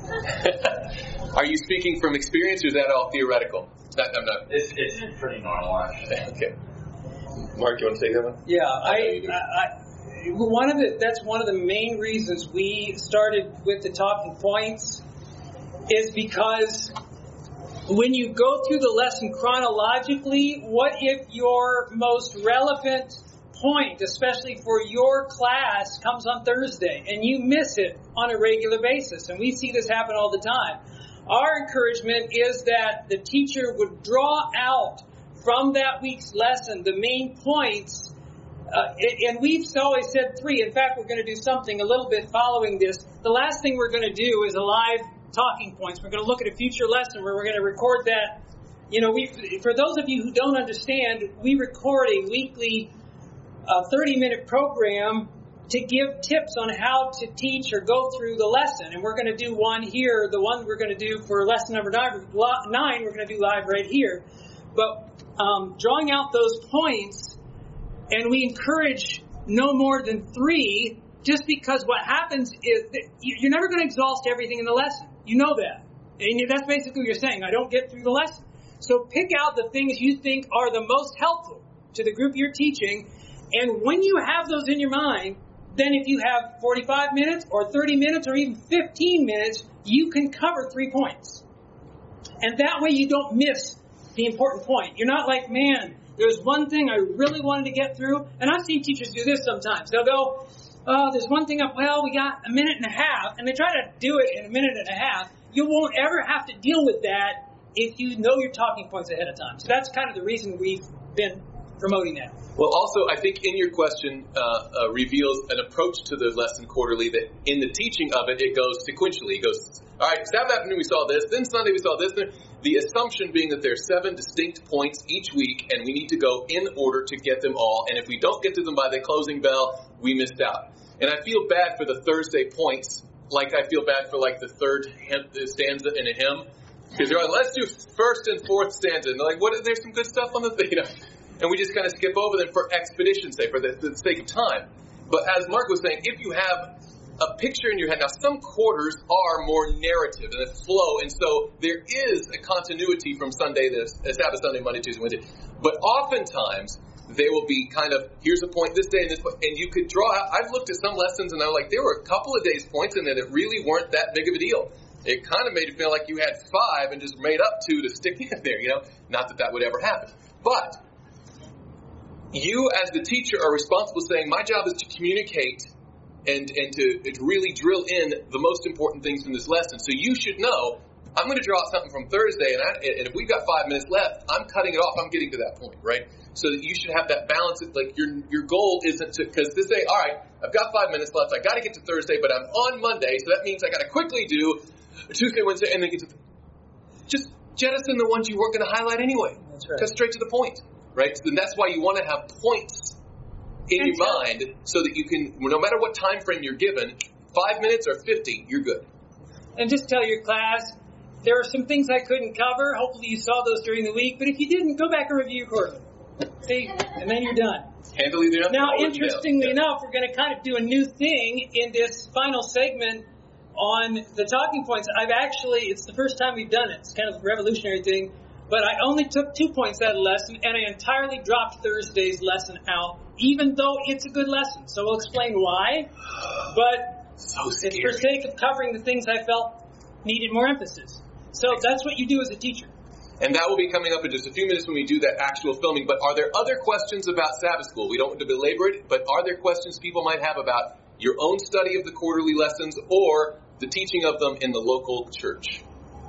Are you speaking from experience, or is that all theoretical? Not, I'm not. It's, it's pretty normal, actually. Okay. Mark, you want to take that one? Yeah, I, I, I one of the that's one of the main reasons we started with the talking points is because when you go through the lesson chronologically, what if your most relevant point, especially for your class, comes on Thursday and you miss it on a regular basis? And we see this happen all the time. Our encouragement is that the teacher would draw out from that week's lesson the main points. Uh, and we've always said three. In fact, we're going to do something a little bit following this. The last thing we're going to do is a live talking points. We're going to look at a future lesson where we're going to record that. You know, we for those of you who don't understand, we record a weekly uh, thirty-minute program to give tips on how to teach or go through the lesson. And we're going to do one here. The one we're going to do for lesson number nine, nine we're going to do live right here. But um, drawing out those points, and we encourage no more than three, just because what happens is that you're never going to exhaust everything in the lesson. You know that. And that's basically what you're saying. I don't get through the lesson. So pick out the things you think are the most helpful to the group you're teaching. And when you have those in your mind, then if you have forty-five minutes or thirty minutes or even fifteen minutes, you can cover three points. And that way you don't miss the important point. You're not like, man, there's one thing I really wanted to get through. And I've seen teachers do this sometimes. They'll go, oh, there's one thing up, well, we got a minute and a half. And they try to do it in a minute and a half. You won't ever have to deal with that if you know your talking points ahead of time. So that's kind of the reason we've been promoting that. Well, also, I think in your question uh, uh, reveals an approach to the lesson quarterly that in the teaching of it, it goes sequentially. It goes, all right, Sabbath afternoon we saw this, then Sunday we saw this. Then the assumption being that there are seven distinct points each week, and we need to go in order to get them all. And if we don't get to them by the closing bell, we missed out. And I feel bad for the Thursday points, like I feel bad for like the third hymn, the stanza in a hymn. Because they're like, let's do first and fourth stanza. And they're like, what? There's some good stuff on the thing, you know. And we just kind of skip over them for expedition's sake, for the, for the sake of time. But as Mark was saying, if you have a picture in your head, now some quarters are more narrative and a flow, and so there is a continuity from Sunday to Sabbath, Sunday, Monday, Tuesday, Wednesday. But oftentimes, they will be kind of, here's a point this day and this point, and you could draw out. I've looked at some lessons and I'm like, there were a couple of days points in there that really weren't that big of a deal. It kind of made it feel like you had five and just made up two to stick in there, you know? Not that that would ever happen. But you as the teacher are responsible saying, my job is to communicate and, and to, to really drill in the most important things from this lesson. So you should know, I'm going to draw out something from Thursday, and, I, and if we've got five minutes left, I'm cutting it off. I'm getting to that point, right? So that you should have that balance. Like your your goal isn't to, because this day, all right, I've got five minutes left. I got to get to Thursday, but I'm on Monday, so that means I got to quickly do Tuesday, Wednesday, and then get to. Th- just jettison the ones you weren't going to highlight anyway. That's right. Cut straight to the point, right? So that's why you want to have points in and your so, mind, so that you can, no matter what time frame you're given, five minutes or fifty, you're good. And just tell your class, there are some things I couldn't cover. Hopefully you saw those during the week. But if you didn't, go back and review your quarterly. See? And then you're done. Handily enough. Now, interestingly enough, we're going to kind of do a new thing in this final segment on the talking points. I've actually, it's the first time we've done it. It's kind of a revolutionary thing. But I only took two points out of the lesson, and I entirely dropped Thursday's lesson out, even though it's a good lesson. So we'll explain why. But so it's for sake of covering the things I felt needed more emphasis. So that's what you do as a teacher. And that will be coming up in just a few minutes when we do that actual filming. But are there other questions about Sabbath School? We don't want to belabor it, but are there questions people might have about your own study of the quarterly lessons or the teaching of them in the local church?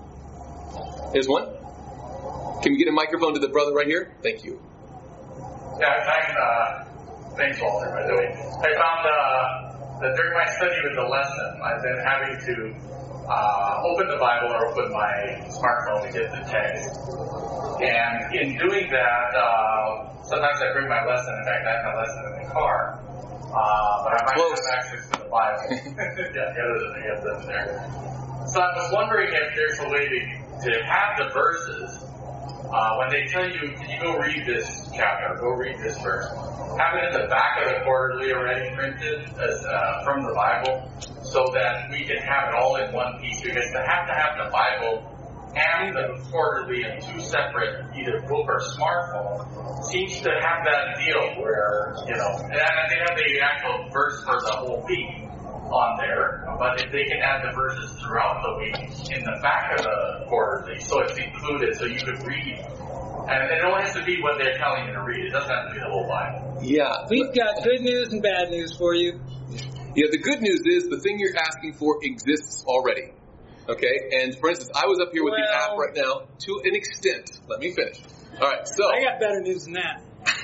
Here's one. Can we get a microphone to the brother right here? Thank you. Yeah, I'm, uh, thanks, Walter, by the way. I found uh, that during my study with the lesson, I've been having to Uh, open the Bible or open my smartphone to get the text. And in doing that, uh, sometimes I bring my lesson. In fact, I have my lesson in the car. Uh, but I might Close. have access to the Bible. yeah, the other thing is in there. So I was wondering if there's a way to, to have the verses, uh, when they tell you, can you go read this chapter, go read this verse, have it in the back of the quarterly already printed as, uh, from the Bible, so that we can have it all in one piece. Because to have to have the Bible and the quarterly in two separate, either book or smartphone, seems to have that deal where, you know, and they have the actual verse for the whole week on there, but if they can add the verses throughout the week in the back of the quarterly, so it's included, so you could read. And it only has to be what they're telling you to read. It doesn't have to be the whole Bible. Yeah. We've got good news and bad news for you. Yeah, the good news is the thing you're asking for exists already. Okay? And for instance, I was up here with well, the app right now to an extent. Let me finish. All right, so. I got better news than that.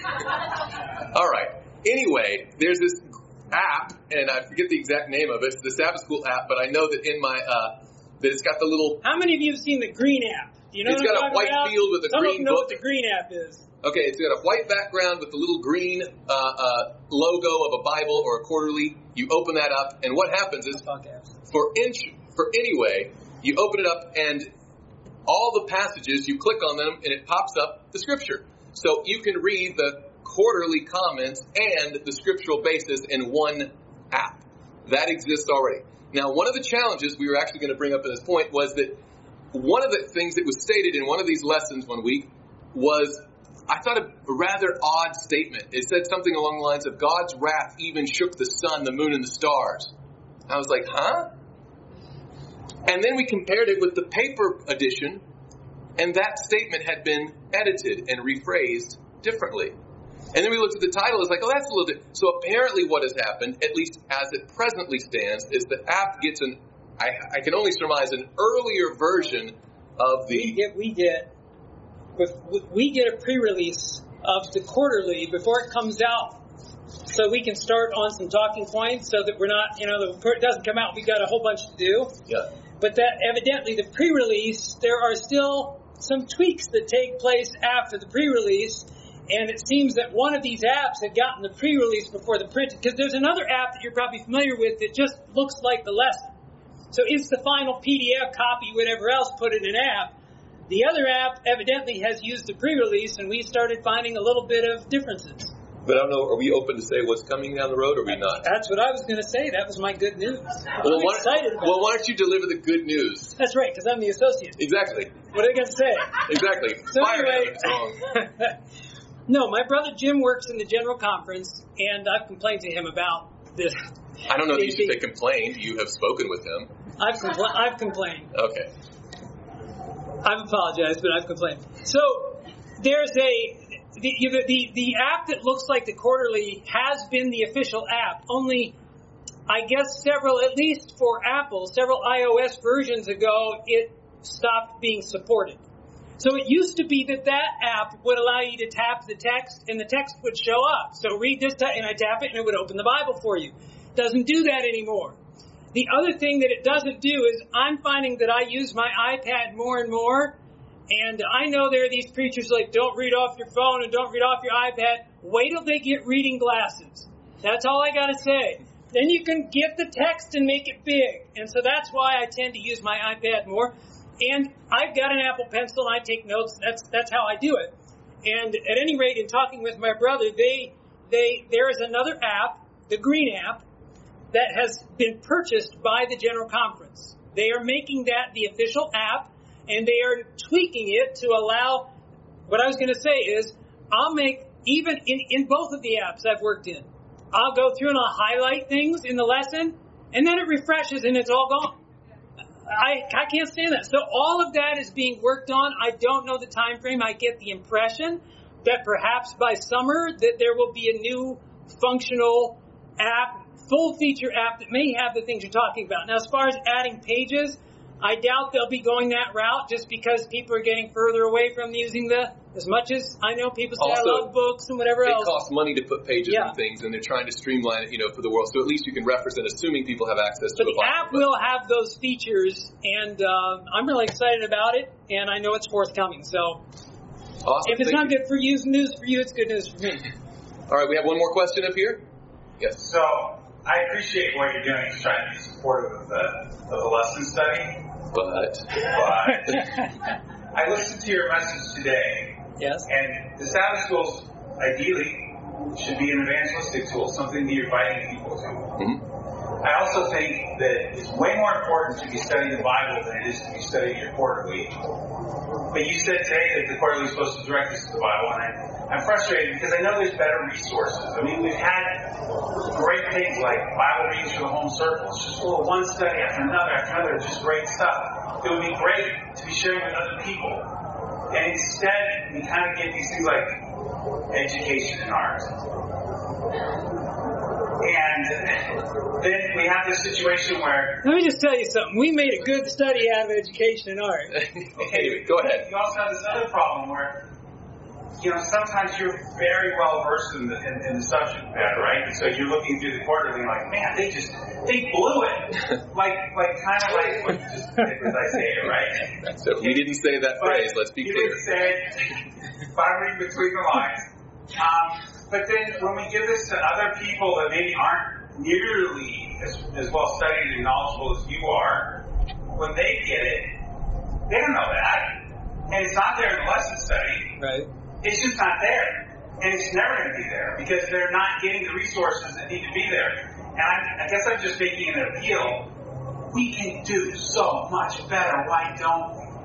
All right. Anyway, there's this app, and I forget the exact name of it. It's the Sabbath School app, but I know that in my, uh, that it's got the little. How many of you have seen the green app? Do you know it's what got I'm a white about? field with a Some green of them know book. what the green app is. Okay, it's got a white background with the little green uh, uh, logo of a Bible or a quarterly. You open that up, and what happens is, for inch, for anyway, you open it up, and all the passages, you click on them, and it pops up the scripture. So you can read the quarterly comments and the scriptural basis in one app. That exists already. Now, one of the challenges we were actually going to bring up at this point was that one of the things that was stated in one of these lessons one week was, I thought, a rather odd statement. It said something along the lines of, God's wrath even shook the sun, the moon, and the stars. I was like, huh? And then we compared it with the paper edition, and that statement had been edited and rephrased differently. And then we looked at the title, it's like, oh, that's a little bit. So apparently what has happened, at least as it presently stands, is the app gets an, I, I can only surmise, an earlier version of the... We get, we get, we get a pre-release of the quarterly before it comes out, so we can start on some talking points, so that we're not, you know, it doesn't come out, we've got a whole bunch to do. Yeah. But that evidently the pre-release, there are still some tweaks that take place after the pre-release, and it seems that one of these apps had gotten the pre-release before the print, because there's another app that you're probably familiar with that just looks like the lesson. So it's the final P D F copy, whatever else, put in an app. The other app evidently has used the pre-release, and we started finding a little bit of differences. But I don't know, are we open to say what's coming down the road, or are we not? That's what I was going to say. That was my good news. Well, I'm why, excited about well, why don't you deliver the good news? That's right, because I'm the associate. Exactly. What are they going to say? Exactly. So Fire anyway, him, it's wrong. No, my brother Jim works in the general conference, and I've complained to him about this. I don't know if you should say complained. You have spoken with him. I've, compl- I've complained. Okay. I've apologized, but I've complained. So there's a the, the the app that looks like the quarterly has been the official app. Only, I guess, several, at least for Apple, several iOS versions ago, it stopped being supported. So it used to be that that app would allow you to tap the text, and the text would show up. So read this, and I tap it, and it would open the Bible for you. Doesn't do that anymore. The other thing that it doesn't do is I'm finding that I use my iPad more and more, and I know there are these preachers like, don't read off your phone and don't read off your iPad. Wait till they get reading glasses. That's all I got to say. Then you can get the text and make it big. And so that's why I tend to use my iPad more. And I've got an Apple Pencil, and I take notes. That's that's how I do it. And at any rate, in talking with my brother, they they there is another app, the Green app, that has been purchased by the General Conference. They are making that the official app, and they are tweaking it to allow, what I was going to say is, I'll make, even in, in both of the apps I've worked in, I'll go through and I'll highlight things in the lesson, and then it refreshes and it's all gone. I, I can't stand that. So all of that is being worked on. I don't know the time frame. I get the impression that perhaps by summer that there will be a new functional app, full feature app that may have the things you're talking about. Now, as far as adding pages, I doubt they'll be going that route just because people are getting further away from using the, as much as I know people say Also, I love books and whatever it else. It costs money to put pages Yeah. and things, and they're trying to streamline it, you know, for the world. So at least you can reference it, assuming people have access So to a the Bible. app will have those features, and uh, I'm really excited about it, and I know it's forthcoming. So Awesome. if it's Thank not you. good for you, news for you, it's good news for me. All right, we have one more question up here. Yes. So I appreciate what you're doing to try to be supportive of the of the lesson study, But but I listened to your message today, Yes. and the Sabbath schools ideally should be an evangelistic tool, something that you're inviting people to. mhm. I also think that it's way more important to be studying the Bible than it is to be studying your quarterly. But you said today that the quarterly is supposed to direct us to the Bible, and I, I'm frustrated because I know there's better resources. I mean, we've had great things like Bible readings for the home circle. It's just a little one study after another after another, just great stuff. It would be great to be sharing with other people. And instead, we kind of get these things like education and art. And then we have this situation where... Let me just tell you something. We made a good study out of education and art. Anyway, go ahead. You also have this other problem where, you know, sometimes you're very well versed in the, in, in the subject matter, right? And so you're looking through the quarterly and like, man, they just, they blew it. like, like kind of like what you just did with Isaiah, right? So we didn't say that But phrase. Let's be you clear. didn't say it. If I read between the lines. Um, but then when we give this to other people that maybe aren't nearly as, as well studied and knowledgeable as you are, when they get it, they don't know that. And it's not there in the lesson study. Right. It's just not there. And it's never going to be there because they're not getting the resources that need to be there. And I, I guess I'm just making an appeal. We can do so much better. Why don't we?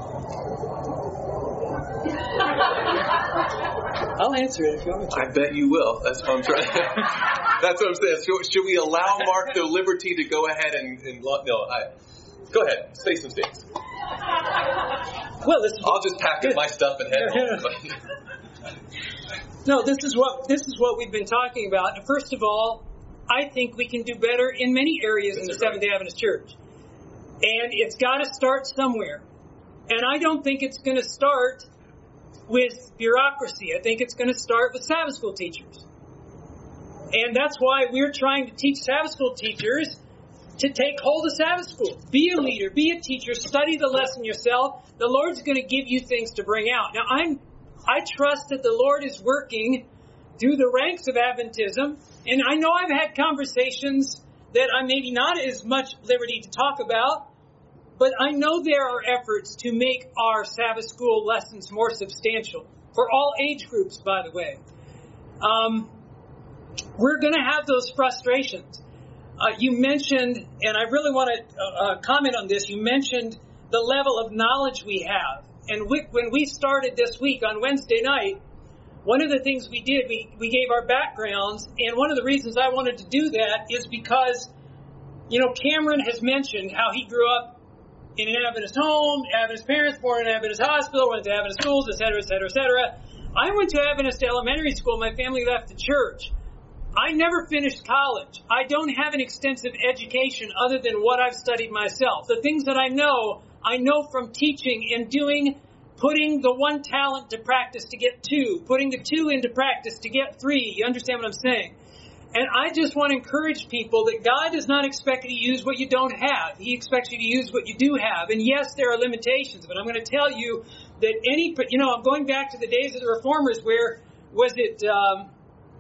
I'll answer it if you want me to. I bet you will. That's what I'm trying. That's what I'm saying. Should, should we allow Mark the liberty to go ahead and, and no? I, go ahead. Say some things. Well, this is I'll just pack up my stuff and head home. No, this is what this is what we've been talking about. And first of all, I think we can do better in many areas in the Seventh-day Adventist Church. And it's got to start somewhere. And I don't think it's going to start with bureaucracy. I think it's going to start with Sabbath school teachers. And that's why we're trying to teach Sabbath school teachers to take hold of Sabbath school. Be a leader, be a teacher, study the lesson yourself. The Lord's going to give you things to bring out. Now, I'm, I trust that the Lord is working through the ranks of Adventism. And I know I've had conversations that I'm maybe not as much liberty to talk about, but I know there are efforts to make our Sabbath school lessons more substantial, for all age groups, by the way. Um, we're going to have those frustrations. Uh, you mentioned, and I really want to uh, uh, comment on this, you mentioned the level of knowledge we have. And we, when we started this week on Wednesday night, one of the things we did, we, we gave our backgrounds, and one of the reasons I wanted to do that is because, you know, Cameron has mentioned how he grew up in an Adventist home, Adventist parents, born in an Adventist hospital, went to Adventist schools, et cetera, et cetera, et cetera. I went to Adventist elementary school. My family left the church. I never finished college. I don't have an extensive education other than what I've studied myself. The things that I know, I know from teaching and doing, putting the one talent to practice to get two, putting the two into practice to get three. You understand what I'm saying? And I just want to encourage people that God does not expect you to use what you don't have. He expects you to use what you do have. And yes, there are limitations, but I'm going to tell you that any, you know, I'm going back to the days of the Reformers where, was it, um,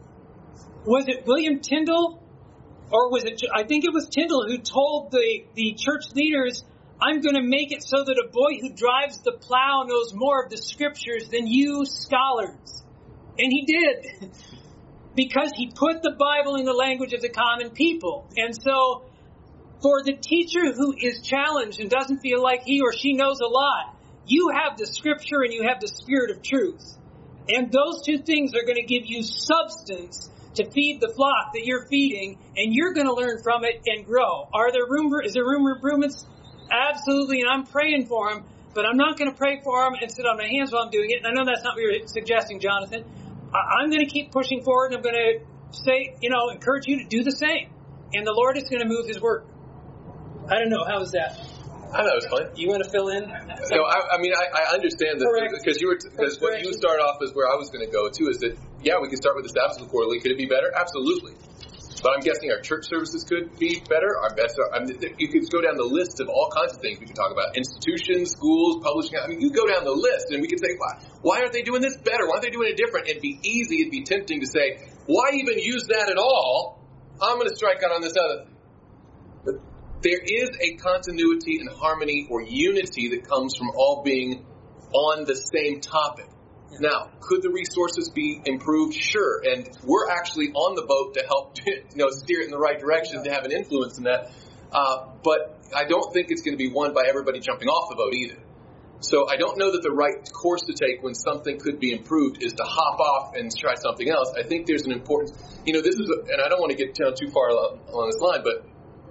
was it William Tyndale? Or was it, I think it was Tyndale who told the, the church leaders, I'm going to make it so that a boy who drives the plow knows more of the scriptures than you scholars. And he did. Because he put the Bible in the language of the common people. And so, for the teacher who is challenged and doesn't feel like he or she knows a lot, you have the scripture and you have the spirit of truth. And those two things are going to give you substance to feed the flock that you're feeding, and you're going to learn from it and grow. Are there room, is there room for improvements? Absolutely, and I'm praying for them, but I'm not going to pray for them and sit on my hands while I'm doing it. And I know that's not what you're suggesting, Jonathan. I'm going to keep pushing forward, and I'm going to say, you know, encourage you to do the same. And the Lord is going to move His work. I don't know. How is that? I know, it's fine. You want to fill in? No, I, I mean, I, I understand that because you were because what you started off is where I was going to go too. Is that yeah, we can start with the Sabbath school quarterly. Could it be better? Absolutely. But I'm guessing our church services could be better. Our best, I mean, you could go down the list of all kinds of things we could talk about: institutions, schools, publishing. I mean, you go down the list, and we could say, why, why aren't they doing this better? Why aren't they doing it different? It'd be easy. It'd be tempting to say, why even use that at all? I'm going to strike out on this other thing. But there is a continuity and harmony or unity that comes from all being on the same topic. Yeah. Now, could the resources be improved? Sure. And we're actually on the boat to help you know, steer it in the right direction, to have an influence in that. Uh, but I don't think it's going to be won by everybody jumping off the boat either. So I don't know that the right course to take when something could be improved is to hop off and try something else. I think there's an important, you know, this is, a, and I don't want to get down too far along, along this line, but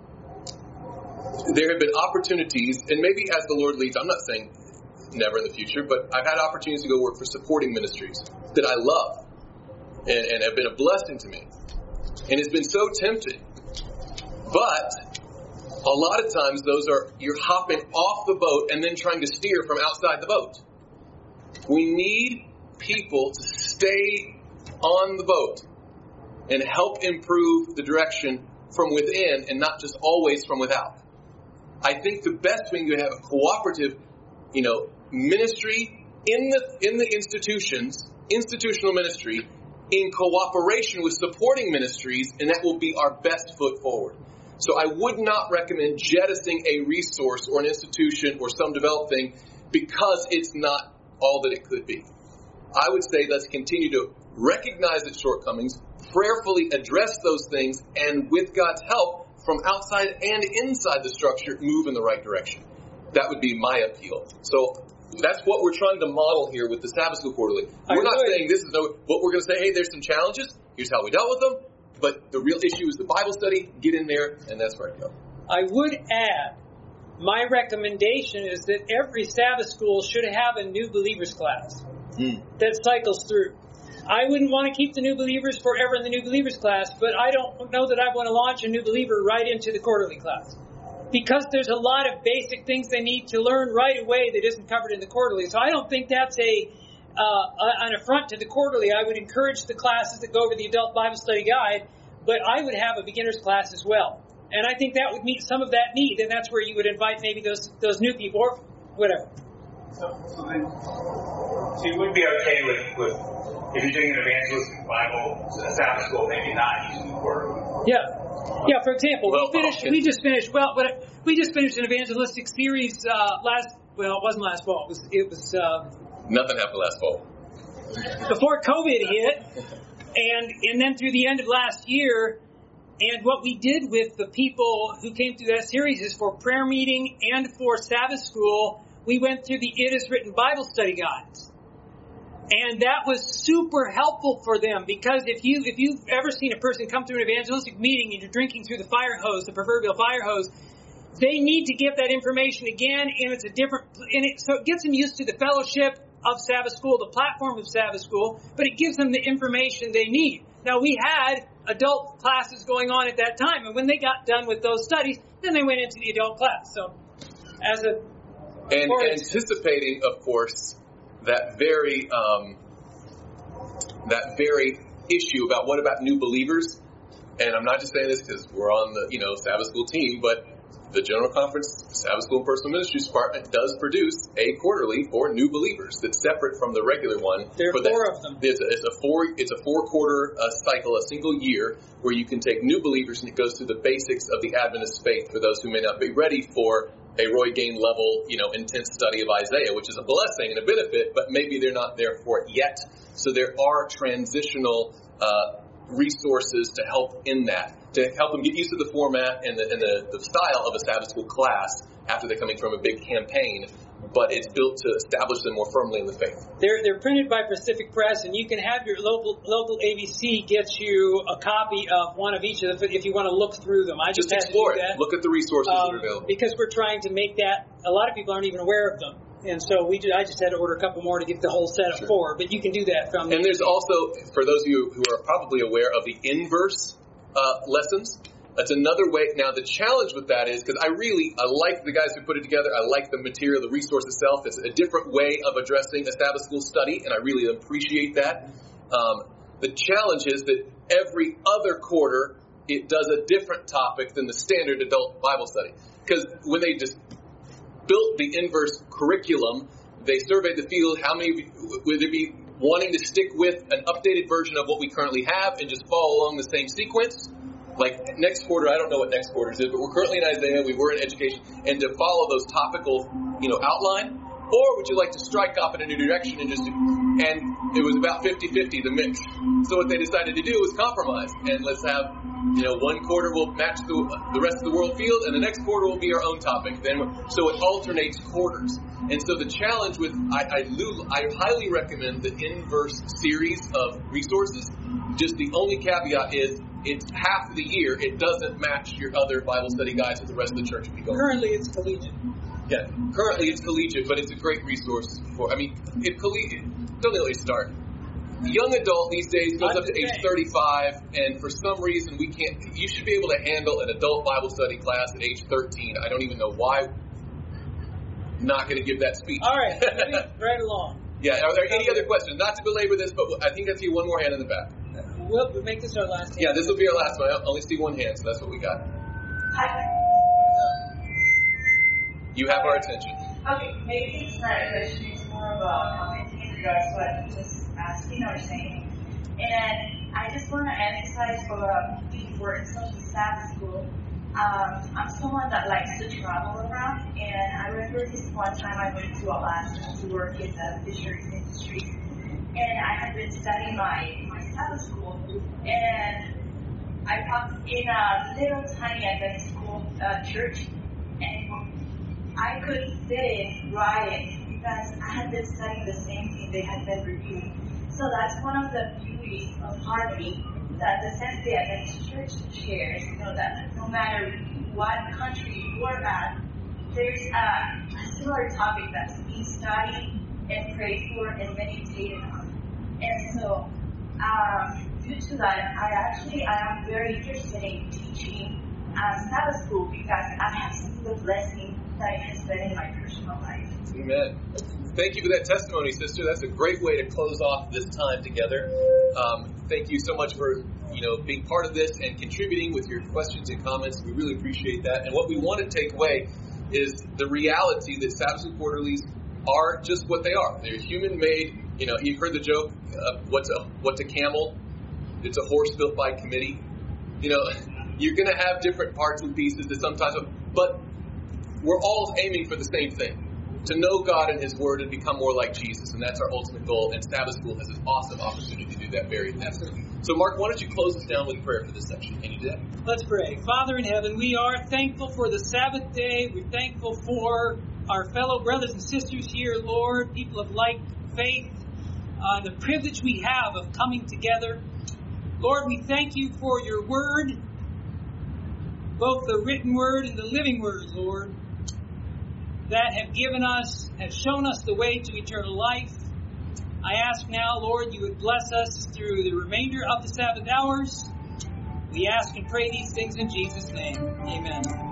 there have been opportunities, and maybe as the Lord leads, I'm not saying never in the future, but I've had opportunities to go work for supporting ministries that I love and, and have been a blessing to me. And it's been so tempting. But a lot of times those are, you're hopping off the boat and then trying to steer from outside the boat. We need people to stay on the boat and help improve the direction from within and not just always from without. I think the best thing to have a cooperative, you know, ministry in the in the institutions, institutional ministry, in cooperation with supporting ministries, and that will be our best foot forward. So I would not recommend jettisoning a resource or an institution or some developed thing because it's not all that it could be. I would say let's continue to recognize its shortcomings, prayerfully address those things, and with God's help, from outside and inside the structure, move in the right direction. That would be my appeal. So that's what we're trying to model here with the Sabbath School Quarterly. We're not saying this is no, what we're going to say, hey, there's some challenges, here's how we dealt with them, but the real issue is the Bible study, get in there, and that's where I go. I would add, my recommendation is that every Sabbath school should have a new believers class mm. that cycles through. I wouldn't want to keep the new believers forever in the new believers class, but I don't know that I want to launch a new believer right into the quarterly class. Because there's a lot of basic things they need to learn right away that isn't covered in the quarterly. So I don't think that's a uh, an affront to the quarterly, I would encourage the classes that go over the Adult Bible Study Guide, but I would have a beginner's class as well. And I think that would meet some of that need, and that's where you would invite maybe those those new people or whatever. So, so, then, so you would be okay with, with if you're doing an evangelistic Bible Sabbath school, maybe not using the quarterly. Yeah, yeah. For example, well, we finished. okay. We just finished. Well, but we just finished an evangelistic series uh, last. Well, it wasn't last fall. It was. It was. Uh, Nothing happened last fall. Before COVID hit, and and then through the end of last year. And what we did with the people who came through that series is for prayer meeting and for Sabbath school, we went through the It Is Written Bible study guides. And that was super helpful for them, because if you, if you've ever seen a person come through an evangelistic meeting and you're drinking through the fire hose, the proverbial fire hose, they need to get that information again, and it's a different, and it, so it gets them used to the fellowship of Sabbath school, the platform of Sabbath school, but it gives them the information they need. Now, we had adult classes going on at that time, and when they got done with those studies, then they went into the adult class. So, as a and anticipating, of course, that very um, that very issue about what about new believers. And I'm not just saying this because we're on the you know Sabbath school team, but the General Conference Sabbath School and Personal Ministries Department does produce a quarterly for new believers that's separate from the regular one. There are for four that. of them. It's a, it's a four it's a four quarter uh, cycle, a single year, where you can take new believers, and it goes through the basics of the Adventist faith for those who may not be ready for a Roy Gain level, you know, intense study of Isaiah, which is a blessing and a benefit, but maybe they're not there for it yet. So there are transitional uh, resources to help in that, to help them get used to the format and the, and the, the style of a Sabbath school class after they're coming from a big campaign, but it's built to establish them more firmly in the faith. They're they're printed by Pacific Press, and you can have your local local A B C get you a copy of one of each of them if you want to look through them. I just, Just had explore to do it. that. Look at the resources um, that are available. Because we're trying to make that, a lot of people aren't even aware of them. And so we just, I just had to order a couple more to get the whole set of Sure. four, but you can do that from And there's also, for those of you who are probably aware of the inverse uh, lessons, that's another way. Now, the challenge with that is, because I really, I like the guys who put it together. I like the material, the resource itself. It's a different way of addressing a Sabbath school study, and I really appreciate that. Um, the challenge is that every other quarter, it does a different topic than the standard adult Bible study. Because when they just built the inverse curriculum, they surveyed the field. How many would there be wanting to stick with an updated version of what we currently have and just follow along the same sequence? Like next quarter, I don't know what next quarter is, but we're currently in Isaiah, we were in education, and to follow those topical, you know, outline? Or would you like to strike off in a new direction and just do, and it was about fifty-fifty, the mix. So what they decided to do was compromise, and let's have, you know, one quarter will match the, the rest of the world field, and the next quarter will be our own topic. Then, so it alternates quarters. And so the challenge with, I, I, I highly recommend the inverse series of resources. Just the only caveat is, it's half of the year, it doesn't match your other Bible study guides with the rest of the church. Currently, it's collegiate. Yeah, currently it's collegiate, but it's a great resource for, I mean, if collegiate, don't let me start. Young adult these days goes up to age thirty-five, and for some reason we can't, you should be able to handle an adult Bible study class at age thirteen. I don't even know why. Not going to give that speech. All right, right along. Yeah, are there any other questions? Not to belabor this, but I think I see one more hand in the back. We'll make this our last hand. Yeah, this will be our last one. I only see one hand, so that's what we got. Hi. You have our attention. Okay, maybe it's not a question, it's more of a comment in regards to what you just asking or saying. And I just want to emphasize for the importance of the Sabbath school. Um, I'm someone that likes to travel around, and I remember this one time I went to Alaska to work in the fisheries industry. And I had been studying my, my Sabbath school, and I talked in a little tiny Adventist school uh, church, and I could sit in writing because I had been studying the same thing they had been reviewing. So that's one of the beauties of harmony that the Seventh-day Adventist Church shares. You know, that no matter what country you are at, there's a, a similar topic that's being studied and prayed for and meditated on. And so, um, due to that, I actually I am very interested in teaching uh, Sabbath school because I have seen the blessing that it has been in my personal life. Amen. Thank you for that testimony, sister. That's a great way to close off this time together. Um, thank you so much for, you know, being part of this and contributing with your questions and comments. We really appreciate that. And what we want to take away is the reality that Sabbath School Quarterlies are just what they are. They're human-made. You know, you've heard the joke, uh, what's a what's a camel? It's a horse built by committee. You know, you're going to have different parts and pieces that sometimes, but we're all aiming for the same thing. To know God and His Word and become more like Jesus. And that's our ultimate goal. And Sabbath School has an awesome opportunity to do that very thing. So, Mark, why don't you close us down with prayer for this section? Can you do that? Let's pray. Father in heaven, we are thankful for the Sabbath day. We're thankful for our fellow brothers and sisters here, Lord, people of like faith, uh, the privilege we have of coming together. Lord, we thank you for your Word, both the written Word and the living Word, Lord, that have given us, have shown us the way to eternal life. I ask now, Lord, you would bless us through the remainder of the Sabbath hours. We ask and pray these things in Jesus' name. Amen.